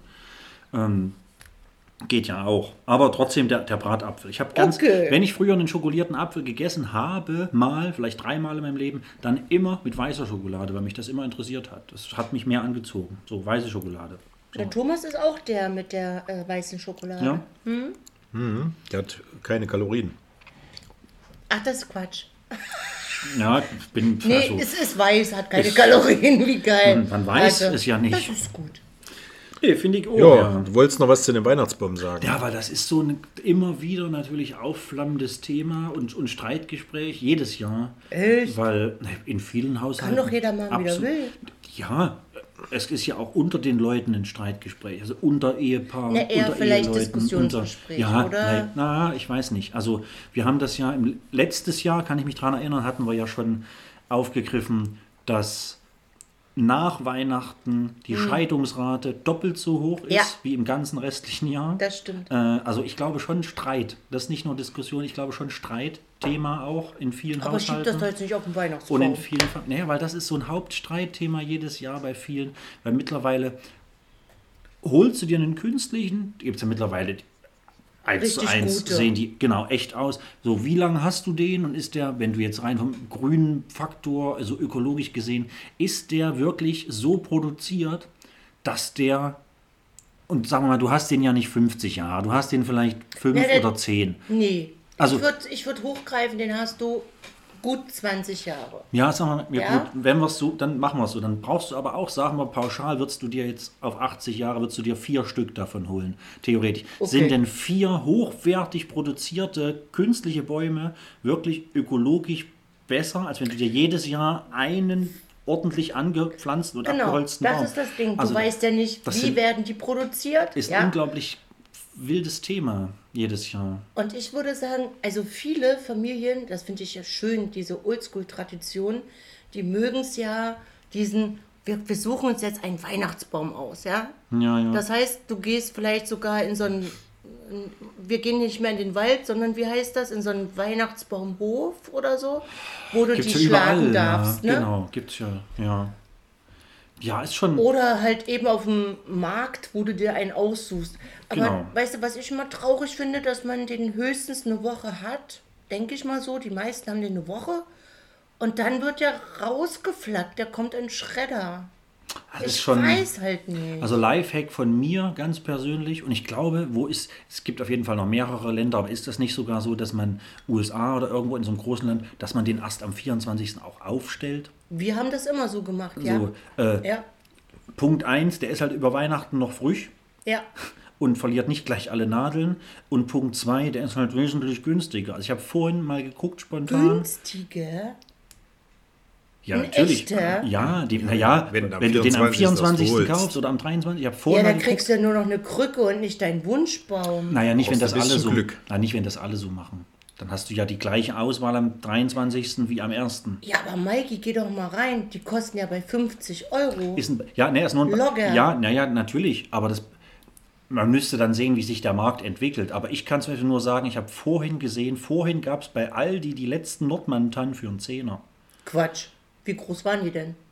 Geht ja auch. Aber trotzdem der Bratapfel. Ich habe wenn ich früher einen schokolierten Apfel gegessen habe, vielleicht 3-mal in meinem Leben, dann immer mit weißer Schokolade, weil mich das immer interessiert hat. Das hat mich mehr angezogen. So weiße Schokolade. Der Thomas ist auch der mit der weißen Schokolade. Ja. Der hat keine Kalorien. Ach, das ist Quatsch. Ja, ich bin. Nee, also, es ist weiß, hat keine Kalorien, wie geil. Man weiß es ja nicht. Das ist gut. Nee, finde ich auch. Ja, du wolltest noch was zu dem Weihnachtsbaum sagen. Ja, weil das ist so ein immer wieder natürlich aufflammendes Thema und Streitgespräch jedes Jahr. Echt? Weil in vielen Haushalten... Kann doch jeder machen, wie er will. Ja, es ist ja auch unter den Leuten ein Streitgespräch. Also unter Ehepaaren, Na, eher unter vielleicht Eheleuten. Diskussionsgespräch, ja, oder? Na, ich weiß nicht. Also wir haben das ja letztes Jahr, kann ich mich daran erinnern, hatten wir ja schon aufgegriffen, dass nach Weihnachten die Scheidungsrate doppelt so hoch ist Ja. wie im ganzen restlichen Jahr. Das stimmt. Also ich glaube schon Streit. Das ist nicht nur Diskussion, ich glaube schon Streitthema auch in vielen Aber schieb Haushalten. das doch jetzt nicht auf den Weihnachtsbaum. Und in vielen naja, weil das ist so ein Hauptstreitthema jedes Jahr bei vielen. Weil mittlerweile holst du dir einen künstlichen, gibt es ja mittlerweile 1:1 Richtig gute. sehen die genau echt aus. So, wie lange hast du den und ist der, wenn du jetzt rein vom grünen Faktor, also ökologisch gesehen, ist der wirklich so produziert, dass der, und sagen wir mal, du hast den ja nicht 50 Jahre, du hast den vielleicht 5 Ja, oder 10. Nee. Also- ich würd hochgreifen, den hast du gut 20 Jahre. Ja, sagen wir, Ja. gut, wenn wir es so, dann machen wir es so. Dann brauchst du aber auch, sagen wir pauschal, würdest du dir jetzt auf 80 Jahre, würdest du dir 4 Stück davon holen, theoretisch. Okay. Sind denn 4 hochwertig produzierte künstliche Bäume wirklich ökologisch besser, als wenn du dir jedes Jahr einen ordentlich angepflanzten und Genau, abgeholzten das Baum? ist das Ding. Du Also, weißt ja nicht, das wie sind- werden die produziert. ist ja? ein unglaublich wildes Thema jedes Jahr. Und ich würde sagen, also viele Familien, das finde ich ja schön, diese Oldschool-Tradition, die mögen es ja, wir suchen uns jetzt einen Weihnachtsbaum aus, ja? Ja. Das heißt, du gehst vielleicht sogar in so einen, wir gehen nicht mehr in den Wald, sondern wie heißt das, in so einen Weihnachtsbaumhof oder so, wo du Gibt's die ja schlagen überall, darfst, ja, ne? Genau, gibt's ja, ja. Ja, ist schon... Oder halt eben auf dem Markt, wo du dir einen aussuchst. Aber Genau. weißt du, was ich immer traurig finde, dass man den höchstens eine Woche hat, denke ich mal so, die meisten haben den eine Woche und dann wird der rausgeflaggt, der kommt in Schredder. Das ist Ich schon, weiß halt nicht. also Lifehack von mir ganz persönlich und ich glaube, es gibt auf jeden Fall noch mehrere Länder, aber ist das nicht sogar so, dass man USA oder irgendwo in so einem großen Land, dass man den erst am 24. auch aufstellt? Wir haben das immer so gemacht, ja. So, Ja, Punkt 1, der ist halt über Weihnachten noch frisch ja. und verliert nicht gleich alle Nadeln. Und Punkt 2, der ist halt wesentlich günstiger. Also ich habe vorhin mal geguckt spontan. Günstige. Ja, ein natürlich. echter? Ja, wenn du den am 24. 24. holst. kaufst oder am 23. Ich habe Ja, vorhin mal dann geguckt. kriegst du ja nur noch eine Krücke und nicht deinen Wunschbaum. Naja, nicht wenn das Brauchst du ein alle bisschen so. Glück. Na, nicht wenn das alle so machen. Dann hast du ja die gleiche Auswahl am 23. wie am 1. Ja, aber Maiki, geh doch mal rein. Die kosten ja bei 50 Euro. Ist nur ein Logger. Ja, naja, natürlich. Aber man müsste dann sehen, wie sich der Markt entwickelt. Aber ich kann zum Beispiel nur sagen, ich habe vorhin gab es bei Aldi die letzten Nordmann-Tannen für einen Zehner. Quatsch. Wie groß waren die denn?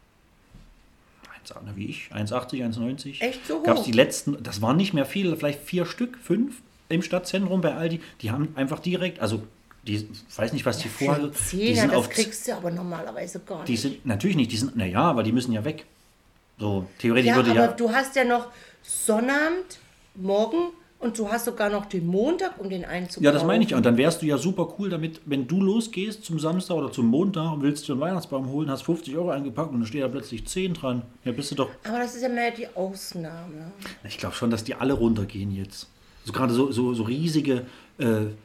1,80 wie ich, 1,80, 1,90. Echt so Gab es hoch? die letzten, das waren nicht mehr viele, vielleicht 4 Stück, 5 im Stadtzentrum bei Aldi. Die haben einfach direkt, also die, weiß nicht, was die Für vorher, einen die Zehner, sind das auf, kriegst du aber normalerweise gar die nicht. sind, natürlich nicht, die sind, naja, aber die müssen ja weg. So, theoretisch Ja, würde aber ja, du hast ja noch Sonnabend, morgen und du hast sogar noch den Montag, um den einzukaufen. ja, das meine ich. Und dann wärst du ja super cool damit, wenn du losgehst zum Samstag oder zum Montag und willst dir einen Weihnachtsbaum holen, hast 50 Euro eingepackt und dann steht da plötzlich 10 dran. Ja, bist du doch. Aber das ist ja mehr die Ausnahme. Ich glaube schon, dass die alle runtergehen jetzt. Also gerade so riesige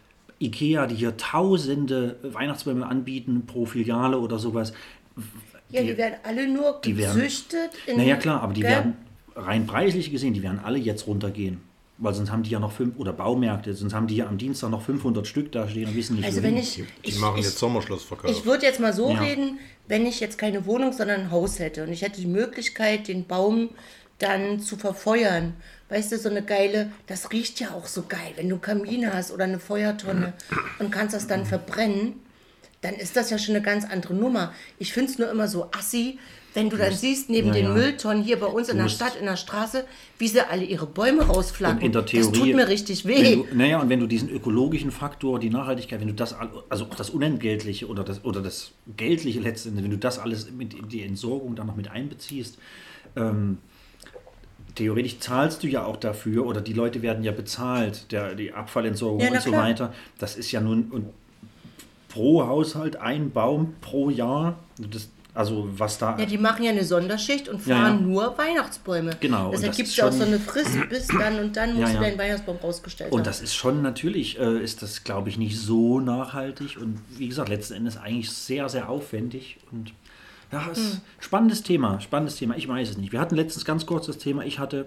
Ikea, die hier tausende Weihnachtsbäume anbieten pro Filiale oder sowas. Ja, die werden alle nur die werden- gezüchtet. Naja, klar, aber die Gell? werden rein preislich gesehen, die werden alle jetzt runtergehen. Weil sonst haben die ja noch oder Baumärkte, sonst haben die ja am Dienstag noch 500 Stück da stehen und wissen nicht, Also wohin. wenn ich machen jetzt Sommerschlussverkauf. Ich würde jetzt mal so Ja. reden, wenn ich jetzt keine Wohnung, sondern ein Haus hätte und ich hätte die Möglichkeit, den Baum dann zu verfeuern. Weißt du, so eine geile, das riecht ja auch so geil, wenn du einen Kamin hast oder eine Feuertonne und kannst das dann verbrennen, dann ist das ja schon eine ganz andere Nummer. Ich finde es nur immer so assi, wenn du dann siehst, neben ja, den ja. Mülltonnen hier bei uns in der musst- Stadt, in der Straße, wie sie alle ihre Bäume rausflacken. Und in der Theorie, das tut mir richtig weh. Und wenn du diesen ökologischen Faktor, die Nachhaltigkeit, wenn du das, also auch das Unentgeltliche oder das Geldliche letztendlich, wenn du das alles mit in die Entsorgung dann noch mit einbeziehst, theoretisch zahlst du ja auch dafür oder die Leute werden ja bezahlt, die Abfallentsorgung Ja, na und so klar. weiter. Das ist ja nun und pro Haushalt ein Baum pro Jahr. Also was da... Ja, die machen ja eine Sonderschicht und Ja, fahren ja. nur Weihnachtsbäume. Genau, und Deshalb das gibt ist es ja auch schon- so eine Frist bis dann und dann musst Ja, du ja. deinen Weihnachtsbaum rausgestellt Und haben. das ist schon natürlich, ist das, glaube ich, nicht so nachhaltig und wie gesagt, letzten Endes eigentlich sehr, sehr aufwendig und ja, es ist ein spannendes Thema, ich weiß es nicht. Wir hatten letztens ganz kurz das Thema, ich hatte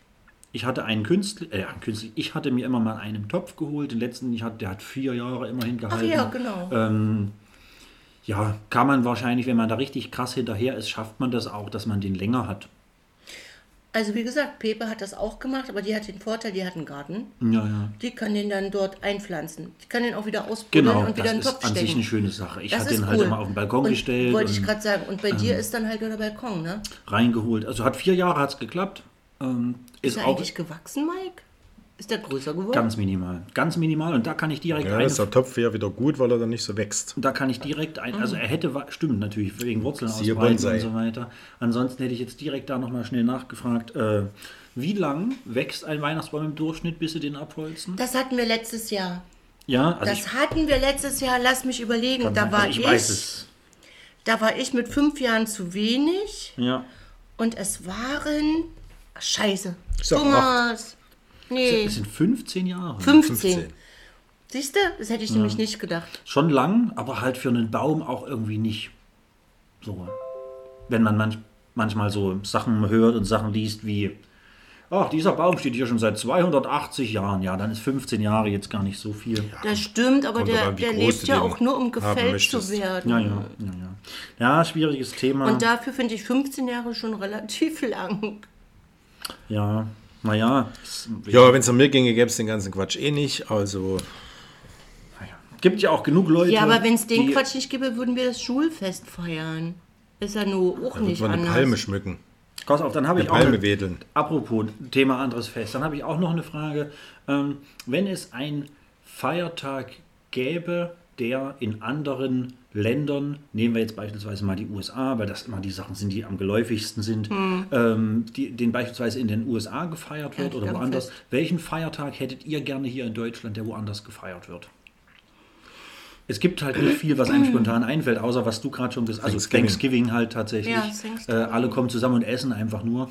ich hatte mir immer mal einen Topf geholt, den letzten, der hat 4 Jahre immerhin Ach gehalten. ja, genau. Ja, kann man wahrscheinlich, wenn man da richtig krass hinterher ist, schafft man das auch, dass man den länger hat. Also wie gesagt, Pepe hat das auch gemacht, aber die hat den Vorteil, die hat einen Garten. Ja, ja. Die kann den dann dort einpflanzen. Die kann den auch wieder ausbuddeln Genau, und wieder das in den ist Topf an sich stecken. eine schöne Sache. Ich Das hatte ist den halt cool. immer auf den Balkon und gestellt. Wollte ich und gerade sagen. Und bei dir ist dann halt nur der Balkon, ne? reingeholt. Also hat 4 Jahre hat's geklappt. Ist er auch eigentlich gewachsen, Mike? Ist der größer geworden? ganz minimal. Ganz minimal. Und da kann ich direkt Ja, ist der Topf ja wieder gut, weil er dann nicht so wächst. also er hätte, stimmt natürlich, wegen Wurzeln Siehe ausbreiten Bonsai. und so weiter. Ansonsten hätte ich jetzt direkt da nochmal schnell nachgefragt, wie lang wächst ein Weihnachtsbaum im Durchschnitt, bis sie den abholzen? Das hatten wir letztes Jahr. Ja, also Das hatten wir letztes Jahr, lass mich überlegen. Da war ich weiß es. Da war ich mit 5 Jahren zu wenig Ja. und es waren... Scheiße. sag Thomas. Nee, Das sind 15 Jahre. 15. Siehst du? Das hätte ich nämlich nicht gedacht. Schon lang, aber halt für einen Baum auch irgendwie nicht. So. Wenn man manchmal so Sachen hört und Sachen liest wie, ach, dieser Baum steht hier schon seit 280 Jahren. Ja, dann ist 15 Jahre jetzt gar nicht so viel. Das stimmt, aber Kommt der, aber an, wie der groß lebt du ja den auch nur, um haben gefällt zu möchtest. werden. Ja. Ja, schwieriges Thema. Und dafür finde ich 15 Jahre schon relativ lang. Ja, naja. Ja, wenn es an mir ginge, gäbe es den ganzen Quatsch eh nicht. Also, Gibt ja auch genug Leute. Ja, aber wenn es den die- Quatsch nicht gäbe, würden wir das Schulfest feiern. Ist ja nur auch da wird nicht man eine anders. Palme schmücken. Pass auf, dann habe ich Eine auch. Palme wedeln. Apropos Thema anderes Fest, dann habe ich auch noch eine Frage. Wenn es einen Feiertag gäbe, der in anderen Ländern, nehmen wir jetzt beispielsweise mal die USA, weil das immer die Sachen sind, die am geläufigsten sind, den beispielsweise in den USA gefeiert wird oder woanders. Erntedankfest. Welchen Feiertag hättet ihr gerne hier in Deutschland, der woanders gefeiert wird? Es gibt halt nicht viel, was einem spontan einfällt, außer was du gerade schon gesagt hast. Also Thanksgiving halt tatsächlich. Ja, Thanksgiving. Alle kommen zusammen und essen einfach nur.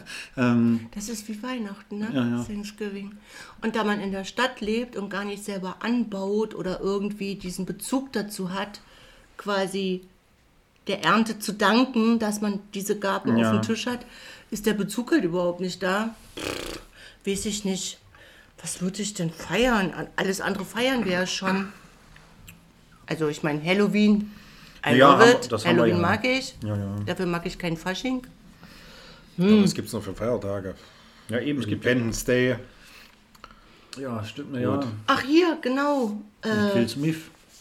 Das ist wie Weihnachten, ne? Ja. Thanksgiving. Und da man in der Stadt lebt und gar nicht selber anbaut oder irgendwie diesen Bezug dazu hat, quasi der Ernte zu danken, dass man diese Gaben Ja. auf dem Tisch hat, ist der Bezug halt überhaupt nicht da. Weiß ich nicht. Was würde ich denn feiern? Alles andere feiern wir ja schon. Also ich meine Halloween, I Ja, love it. das haben wir Halloween ja. mag ich. Ja, ja. Dafür mag ich kein Fasching. Aber was gibt es noch für Feiertage? Ja, eben, es gibt Independence Day. ja, stimmt, ja. Ach hier, genau. Phil Smith.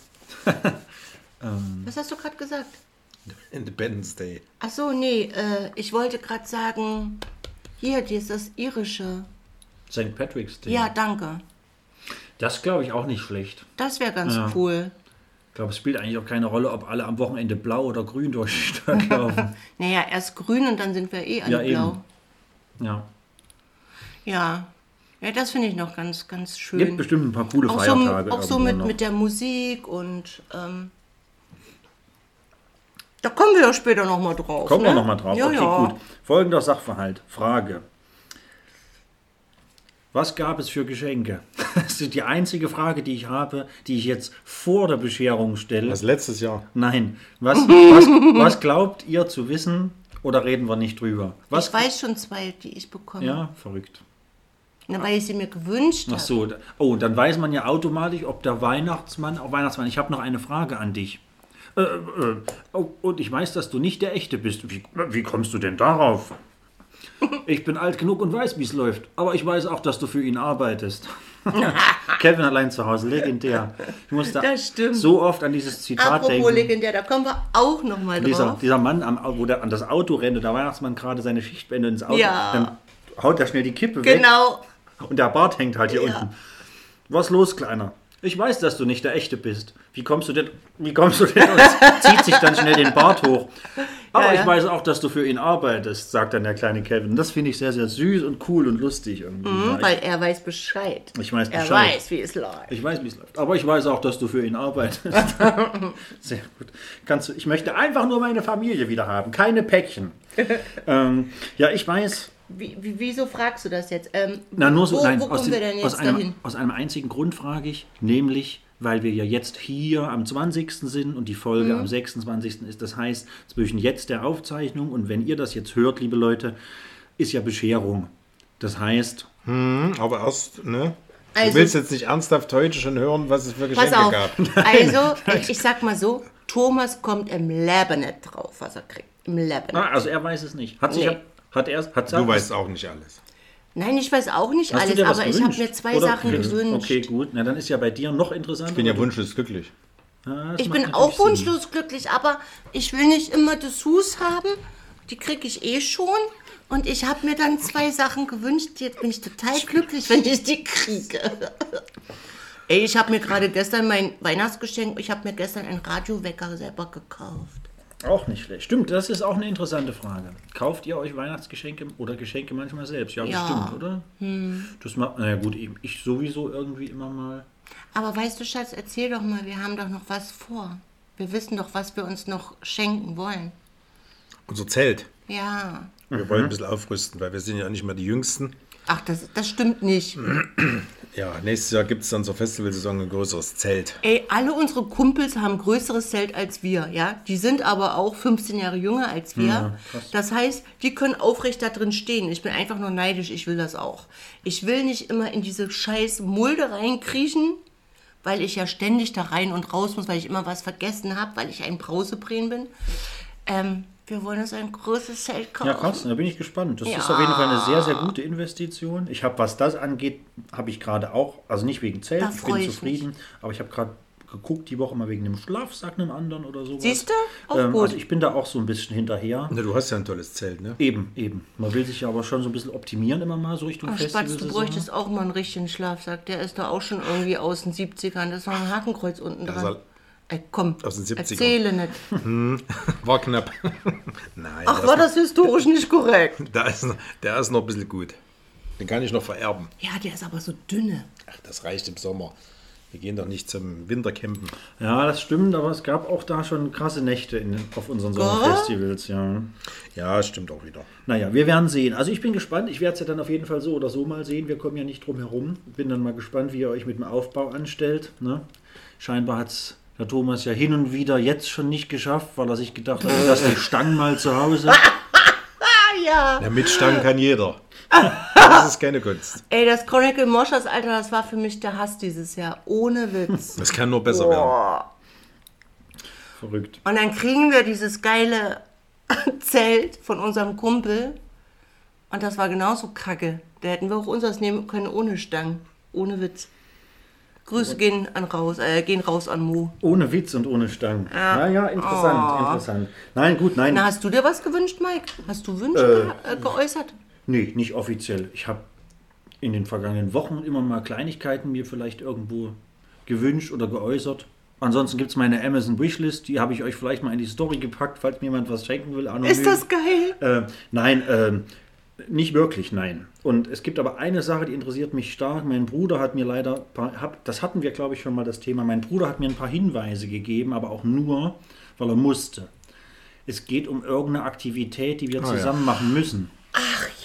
Was hast du gerade gesagt? Independence Day. Ach so, nee, ich wollte gerade sagen, hier, dieses irische. St. Patrick's Day. Ja, danke. Das glaube ich auch nicht schlecht. Das wäre ganz Ja. cool. Ich glaube, es spielt eigentlich auch keine Rolle, ob alle am Wochenende blau oder grün durch die Stadt laufen. Naja, erst grün und dann sind wir eh alle Ja, blau. eben. Ja. Ja. Ja, das finde ich noch ganz, ganz Gibt schön. bestimmt ein paar coole Auch so, Feiertage. auch so irgendwo noch. mit der Musik und da kommen wir ja später nochmal drauf. Kommen ne? wir nochmal drauf. Ja, okay, ja. gut. Folgender Sachverhalt. Frage. Was gab es für Geschenke? Das ist die einzige Frage, die ich habe, die ich jetzt vor der Bescherung stelle. Das letztes Jahr. Nein. Was glaubt ihr zu wissen? Oder reden wir nicht drüber? Ich weiß schon 2, die ich bekomme. Ja, verrückt. Na, weil ich sie mir gewünscht Ach habe. so. Oh, dann weiß man ja automatisch, ob der Weihnachtsmann... ich habe noch eine Frage an dich. Und ich weiß, dass du nicht der Echte bist. Wie kommst du denn darauf? Ich bin alt genug und weiß, wie es läuft. Aber ich weiß auch, dass du für ihn arbeitest. Kevin allein zu Hause, legendär. Ich muss da Das stimmt. so oft an dieses Zitat Apropos denken. legendär, da kommen wir auch nochmal drauf. Dieser Mann, wo der an das Auto rennt und der Weihnachtsmann gerade seine Schicht beendet ins Auto, Ja. dann haut er schnell die Kippe weg Genau. und der Bart hängt halt hier Ja. unten. Was los, Kleiner? Ich weiß, dass du nicht der Echte bist. Wie kommst du denn? Und zieht sich dann schnell den Bart hoch. Aber Ja. ich weiß auch, dass du für ihn arbeitest, sagt dann der kleine Kevin. Das finde ich sehr, sehr süß und cool und lustig irgendwie. Ja, Weil er weiß Bescheid. ich weiß Er Bescheid. weiß, wie es läuft. Ich weiß, wie es läuft. Aber ich weiß auch, dass du für ihn arbeitest. Sehr gut. Ich möchte einfach nur meine Familie wieder haben. Keine Päckchen. Ja, ich weiß. Wieso fragst du das jetzt? Na, nur so, nein, wo kommen wir denn jetzt dahin? aus einem einzigen Grund frage ich, nämlich, weil wir ja jetzt hier am 20. sind und die Folge am 26. ist. Das heißt, zwischen jetzt der Aufzeichnung und wenn ihr das jetzt hört, liebe Leute, ist ja Bescherung. Das heißt, Aber erst, ne? Also- Du willst jetzt nicht ernsthaft heute schon hören, was es für Pass Geschenke auf. gab. Also, ich sag mal so, Thomas kommt im Leben nicht drauf, was er kriegt. Im Leben. also er weiß es nicht. Nee. Du weißt auch nicht alles. Nein, ich weiß auch nicht Hast du alles, dir was aber ich habe gewünscht? mir 2 Oder? Sachen gewünscht. Okay, gut. Na, dann ist ja bei dir noch interessanter. Ich bin ja wunschlos glücklich. Ich bin auch wunschlos glücklich, aber ich will nicht immer Dessous haben. Die kriege ich eh schon. Und ich habe mir dann 2 Sachen gewünscht. Jetzt bin ich total glücklich, wenn ich die kriege. Ey, ich habe mir gerade gestern mein Weihnachtsgeschenk, ich habe mir gestern einen Radiowecker selber gekauft. Auch nicht schlecht. Stimmt, das ist auch eine interessante Frage. Kauft ihr euch Weihnachtsgeschenke oder Geschenke manchmal selbst? Ja, Ja. bestimmt, oder? Das macht, naja gut, eben. Ich sowieso irgendwie immer mal. Aber weißt du, Schatz, erzähl doch mal, wir haben doch noch was vor. Wir wissen doch, was wir uns noch schenken wollen. Unser Zelt. Ja. Wir wollen ein bisschen aufrüsten, weil wir sind ja nicht mehr die Jüngsten. Ach, das stimmt nicht. Ja, nächstes Jahr gibt es dann zur Festivalsaison ein größeres Zelt. Ey, alle unsere Kumpels haben ein größeres Zelt als wir, ja. Die sind aber auch 15 Jahre jünger als wir. Das heißt, die können aufrecht da drin stehen. Ich bin einfach nur neidisch, ich will das auch. Ich will nicht immer in diese scheiß Mulde reinkriechen, weil ich ja ständig da rein und raus muss, weil ich immer was vergessen habe, weil ich ein Brausebrän bin. Wir wollen uns ein großes Zelt kaufen. Ja, krass, da bin ich gespannt. Das Ja. ist auf jeden Fall eine sehr, sehr gute Investition. Ich habe, was das angeht, habe ich gerade auch, also nicht wegen Zelt, Da ich freu bin ich zufrieden, aber ich habe gerade geguckt, die Woche mal wegen einem Schlafsack, einem anderen oder sowas. Siehst du? Auch gut. Also ich bin da auch so ein bisschen hinterher. Na, du hast ja ein tolles Zelt, ne? Eben. Man will sich ja aber schon so ein bisschen optimieren immer mal so Richtung Ach, Spatz, Festivalsaison. du bräuchtest auch mal einen richtigen Schlafsack. Der ist da auch schon irgendwie aus den 70ern. Da ist noch ein Hakenkreuz unten dran. soll- Ey, komm, Aus den 70ern. erzähle nicht. War knapp. Nein, Ach, war das historisch nicht korrekt? der ist noch ein bisschen gut. Den kann ich noch vererben. Ja, der ist aber so dünne. Ach, das reicht im Sommer. Wir gehen doch nicht zum Wintercampen. Ja, das stimmt, aber es gab auch da schon krasse Nächte auf unseren Sommerfestivals, ja. Ja, stimmt auch wieder. Naja, wir werden sehen. Also ich bin gespannt. Ich werde es ja dann auf jeden Fall so oder so mal sehen. Wir kommen ja nicht drum herum. Bin dann mal gespannt, wie ihr euch mit dem Aufbau anstellt. Ne? Scheinbar hat es der Thomas ja hin und wieder jetzt schon nicht geschafft, weil er sich gedacht hat, dass die Stangen mal zu Hause. Ja. Ja, mit Stangen kann jeder. Das ist keine Kunst. Ey, das Chronicle Moschers, Alter, das war für mich der Hass dieses Jahr. Ohne Witz. Das kann nur besser werden. Verrückt. Und dann kriegen wir dieses geile Zelt von unserem Kumpel. Und das war genauso kacke. Da hätten wir auch unseres nehmen können ohne Stangen. Ohne Witz. Grüße gehen raus an Mo. Ohne Witz und ohne Stangen. Naja, interessant. Nein, gut, nein. Na, hast du dir was gewünscht, Mike? Hast du Wünsche geäußert? Nee, nicht offiziell. Ich habe in den vergangenen Wochen immer mal Kleinigkeiten mir vielleicht irgendwo gewünscht oder geäußert. Ansonsten gibt es meine Amazon Wishlist, die habe ich euch vielleicht mal in die Story gepackt, falls mir jemand was schenken will. Anonym. Ist das geil? Nein, nicht wirklich, nein. Und es gibt aber eine Sache, die interessiert mich stark. Mein Bruder hat mir leider, das hatten wir glaube ich schon mal das Thema, mein Bruder hat mir ein paar Hinweise gegeben, aber auch nur, weil er musste. Es geht um irgendeine Aktivität, die wir zusammen machen müssen. Ach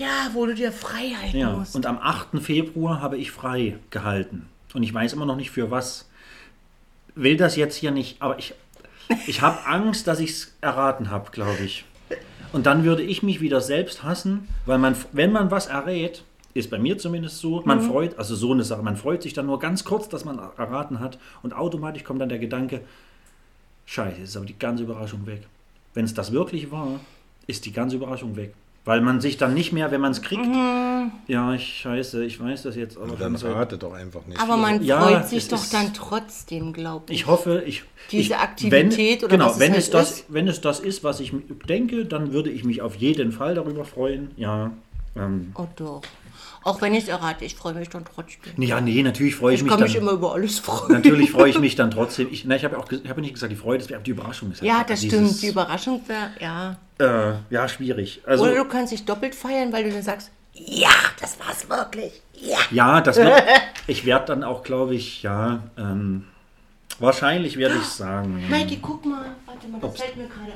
Ja, wo du dir frei halten Ja, musst. und am 8. Februar habe ich frei gehalten. Und ich weiß immer noch nicht für was. Will das jetzt hier nicht, aber ich habe Angst, dass ich es erraten habe, glaube ich. Und dann würde ich mich wieder selbst hassen, weil wenn man was errät, ist bei mir zumindest so, man freut, also so eine Sache, man freut sich dann nur ganz kurz, dass man erraten hat und automatisch kommt dann der Gedanke, scheiße, jetzt ist aber die ganze Überraschung weg. Wenn es das wirklich war, ist die ganze Überraschung weg. Weil man sich dann nicht mehr, wenn man es kriegt, ja, ich weiß das jetzt. Aber Dann rate doch einfach nicht. Aber man Ja, freut sich es doch ist- dann trotzdem, glaube ich. ich hoffe, Diese Aktivität oder genau, was es wenn halt es das, ist. wenn es das ist, was ich denke, dann würde ich mich auf jeden Fall darüber freuen. Ja, Oh doch. Auch wenn ich es errate, ich freue mich dann trotzdem. ja, nee, natürlich freue ich Ich mich kann dann. mich immer über alles freuen. Natürlich freue ich mich dann trotzdem. Ich habe ja nicht gesagt, die Freude ist, die Überraschung ist. Ja, einfach das dieses, stimmt. Die Überraschung wäre, ja. Ja, schwierig. Also, Oder du kannst dich doppelt feiern, weil du dann sagst, ja, das war's wirklich. Ja. ja, das wird. Ich werde dann auch, glaube ich, ja, wahrscheinlich werde ich sagen. Mikey, guck mal. Warte mal, das fällt mir gerade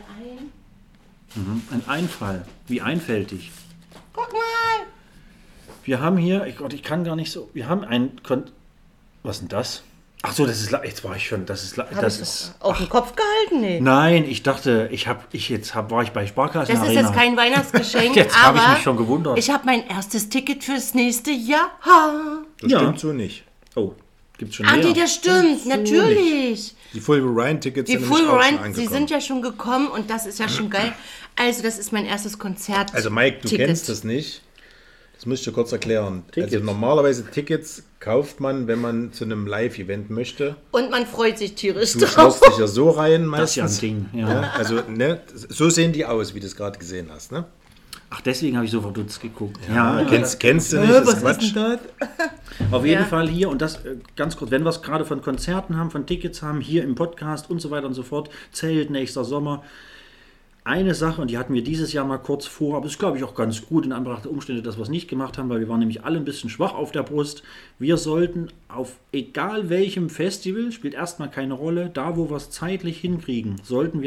ein. Ein Einfall. Wie einfältig. Guck mal. Wir haben hier, ich kann gar nicht so. Wir haben was ist denn das? Ach so, das ist. Jetzt war ich schon. Das ist. Auf den Kopf gehalten? Nee. Nein, ich dachte, war ich bei Sparkassen Das ist Arena. jetzt kein Weihnachtsgeschenk, Jetzt habe aber ich mich schon gewundert. ich habe mein erstes Ticket fürs nächste Jahr. Das Ja. stimmt so nicht. Oh, gibt's schon Ah, mehr? nee, das stimmt, natürlich. Die Full Ryan-Tickets Die sind nämlich Full auch schon Ryan, angekommen. sie sind ja schon gekommen und das ist ja schon geil. Also, das ist mein erstes Konzert. Also Mike, du Ticket. kennst das nicht. Das muss ich dir kurz erklären. Tickets. Also normalerweise Tickets kauft man, wenn man zu einem Live-Event möchte. Und man freut sich tierisch Du drauf. schloss dich ja so rein Das ist ja ein meistens. Ding. Ja. Ja, also ne, so sehen die aus, wie du es gerade gesehen hast. Ne? Ach, deswegen habe ich so verdutzt geguckt. Kennst du nicht, das ist Quatsch. das? Auf jeden Ja. Fall hier und das ganz kurz, wenn wir es gerade von Konzerten haben, von Tickets haben, hier im Podcast und so weiter und so fort, Zelt, nächster Sommer. Eine Sache, und die hatten wir dieses Jahr mal kurz vor, aber das ist, glaube ich, auch ganz gut in Anbetracht der Umstände, dass wir es nicht gemacht haben, weil wir waren nämlich alle ein bisschen schwach auf der Brust. Wir sollten auf egal welchem Festival, spielt erstmal keine Rolle, da wo wir es zeitlich hinkriegen, sollten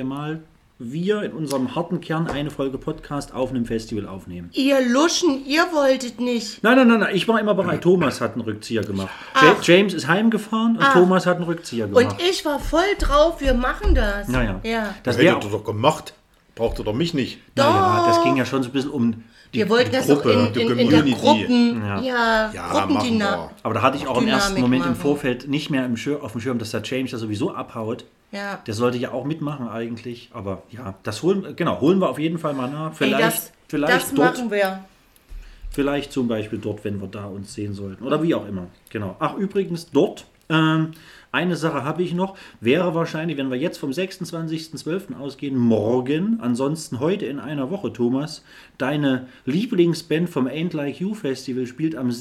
wir in unserem harten Kern eine Folge Podcast auf einem Festival aufnehmen. Ihr Luschen, ihr wolltet nicht. Nein, ich war immer bereit. Thomas hat einen Rückzieher gemacht. James ist heimgefahren und Thomas hat einen Rückzieher gemacht. Und ich war voll drauf, wir machen das. Naja, Ja. das Das hätte wäre er doch gemacht. Braucht er doch mich nicht. naja, das ging ja schon so ein bisschen um die Wir wollten das doch Gruppe. in der Community. Gruppen, Ja, machen Gruppendynamik. wir. Aber da hatte ich auch im Dynamik ersten Moment im machen. Vorfeld nicht mehr auf dem Schirm, dass der James da sowieso abhaut. Ja. Der sollte ja auch mitmachen eigentlich. Aber ja, das holen wir auf jeden Fall mal nach. Vielleicht das dort, machen wir. vielleicht zum Beispiel dort, wenn wir da uns sehen sollten. Oder wie auch immer. Genau. Ach, übrigens, dort, eine Sache habe ich noch. Wäre wahrscheinlich, wenn wir jetzt vom 26.12. ausgehen, morgen, ansonsten heute in einer Woche, Thomas, deine Lieblingsband vom Ain't Like You Festival spielt am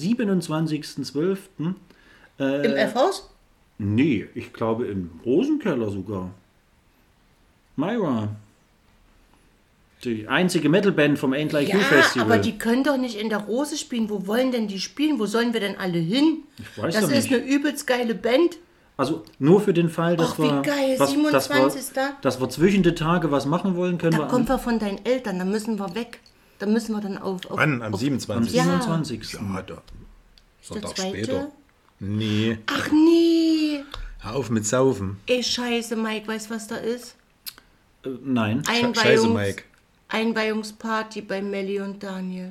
27.12. Im F-Haus? Nee, ich glaube im Rosenkeller sogar. Myra. Die einzige Metalband vom Ain't Like You Ja, Festival. aber die können doch nicht in der Rose spielen. Wo wollen denn die spielen? Wo sollen wir denn alle hin? Ich weiß das doch ist nicht. eine übelst geile Band. Also nur für den Fall, dass Och, wie wir, geil, dass 27.. dass wir zwischen den Tage was machen wollen, können Da wir kommen wir von deinen Eltern, da müssen wir weg. Da müssen wir dann auf Wann? Am am 27. Ja. 27. Ja, da. der Sonntag zweite. später. Nee. Ach nee. Hör auf mit Saufen. Ey, scheiße, Mike, weißt du, was da ist? Nein. Scheiße, Mike. Einweihungsparty bei Melli und Daniel.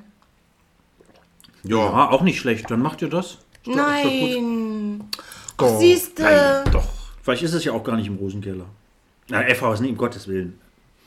Ja. Ja, auch nicht schlecht. Dann macht ihr das. Ist doch gut. Nein. Doch. Siehste. Nein, doch. Vielleicht ist es ja auch gar nicht im Rosenkeller. Na, FH, nicht, um Gottes Willen.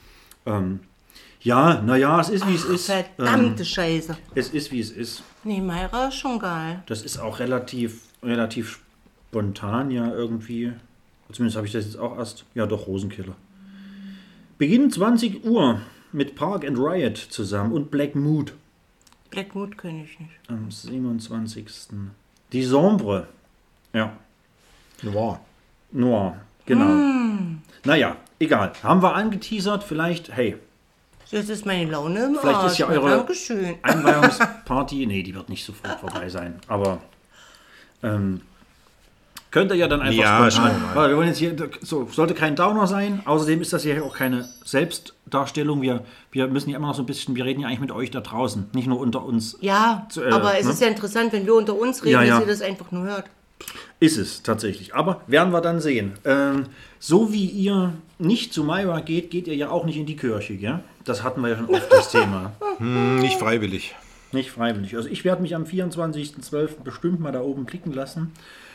Ja, naja, es ist, wie es ist. Verdammte Scheiße. Es ist, wie es ist. Nee, Mayra ist schon geil. Das ist auch relativ spontan ja irgendwie. Zumindest habe ich das jetzt auch erst. Ja, doch, Rosenkeller. Beginn 20 Uhr mit Park and Riot zusammen und Black Mood Black Mood kenne ich nicht. am 27. Die Sombre. Ja, Noir. Genau. Naja, egal. Haben wir angeteasert. Vielleicht, hey, Jetzt ist meine Laune im vielleicht Arsch. ist ja Na, eure Dankeschön. Einweihungsparty. Nee, die wird nicht sofort vorbei sein. Aber Könnt ihr ja dann einfach Ja, spontan. schauen wir mal. Weil wir wollen jetzt hier, so, sollte kein Downer sein. Außerdem ist das ja auch keine Selbstdarstellung. Wir müssen ja immer noch so ein bisschen, wir reden ja eigentlich mit euch da draußen, nicht nur unter uns. Ja, aber es ist ja interessant, wenn wir unter uns reden, Ja, ja. dass ihr das einfach nur hört. Ist es tatsächlich. Aber werden wir dann sehen. So wie ihr nicht zu Myra geht, geht ihr ja auch nicht in die Kirche, gell? Das hatten wir ja schon oft, das Thema. Nicht freiwillig. Nicht freiwillig. Also ich werde mich am 24.12. bestimmt mal da oben blicken lassen.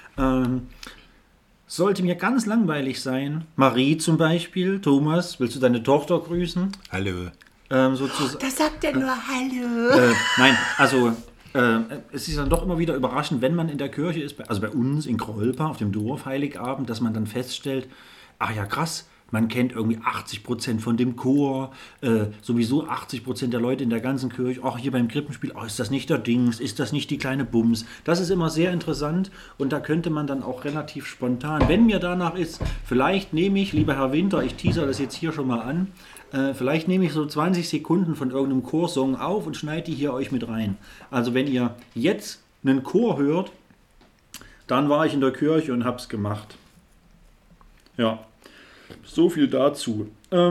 Sollte mir ganz langweilig sein, Marie zum Beispiel, Thomas, willst du deine Tochter grüßen? Hallo. Sozusagen. Da sagt er nur Hallo. Nein, also es ist dann doch immer wieder überraschend, wenn man in der Kirche ist, also bei uns in Krolpa auf dem Dorf Heiligabend, dass man dann feststellt, ach ja krass, man kennt irgendwie 80% von dem Chor, sowieso 80% der Leute in der ganzen Kirche, auch hier beim Krippenspiel, oh, ist das nicht der Dings, ist das nicht die kleine Bums? Das ist immer sehr interessant und da könnte man dann auch relativ spontan, wenn mir danach ist, vielleicht nehme ich, lieber Herr Winter, ich teaser das jetzt hier schon mal an, vielleicht nehme ich so 20 Sekunden von irgendeinem Chorsong auf und schneide die hier euch mit rein. Also wenn ihr jetzt einen Chor hört, dann war ich in der Kirche und hab's gemacht. Ja. So viel dazu.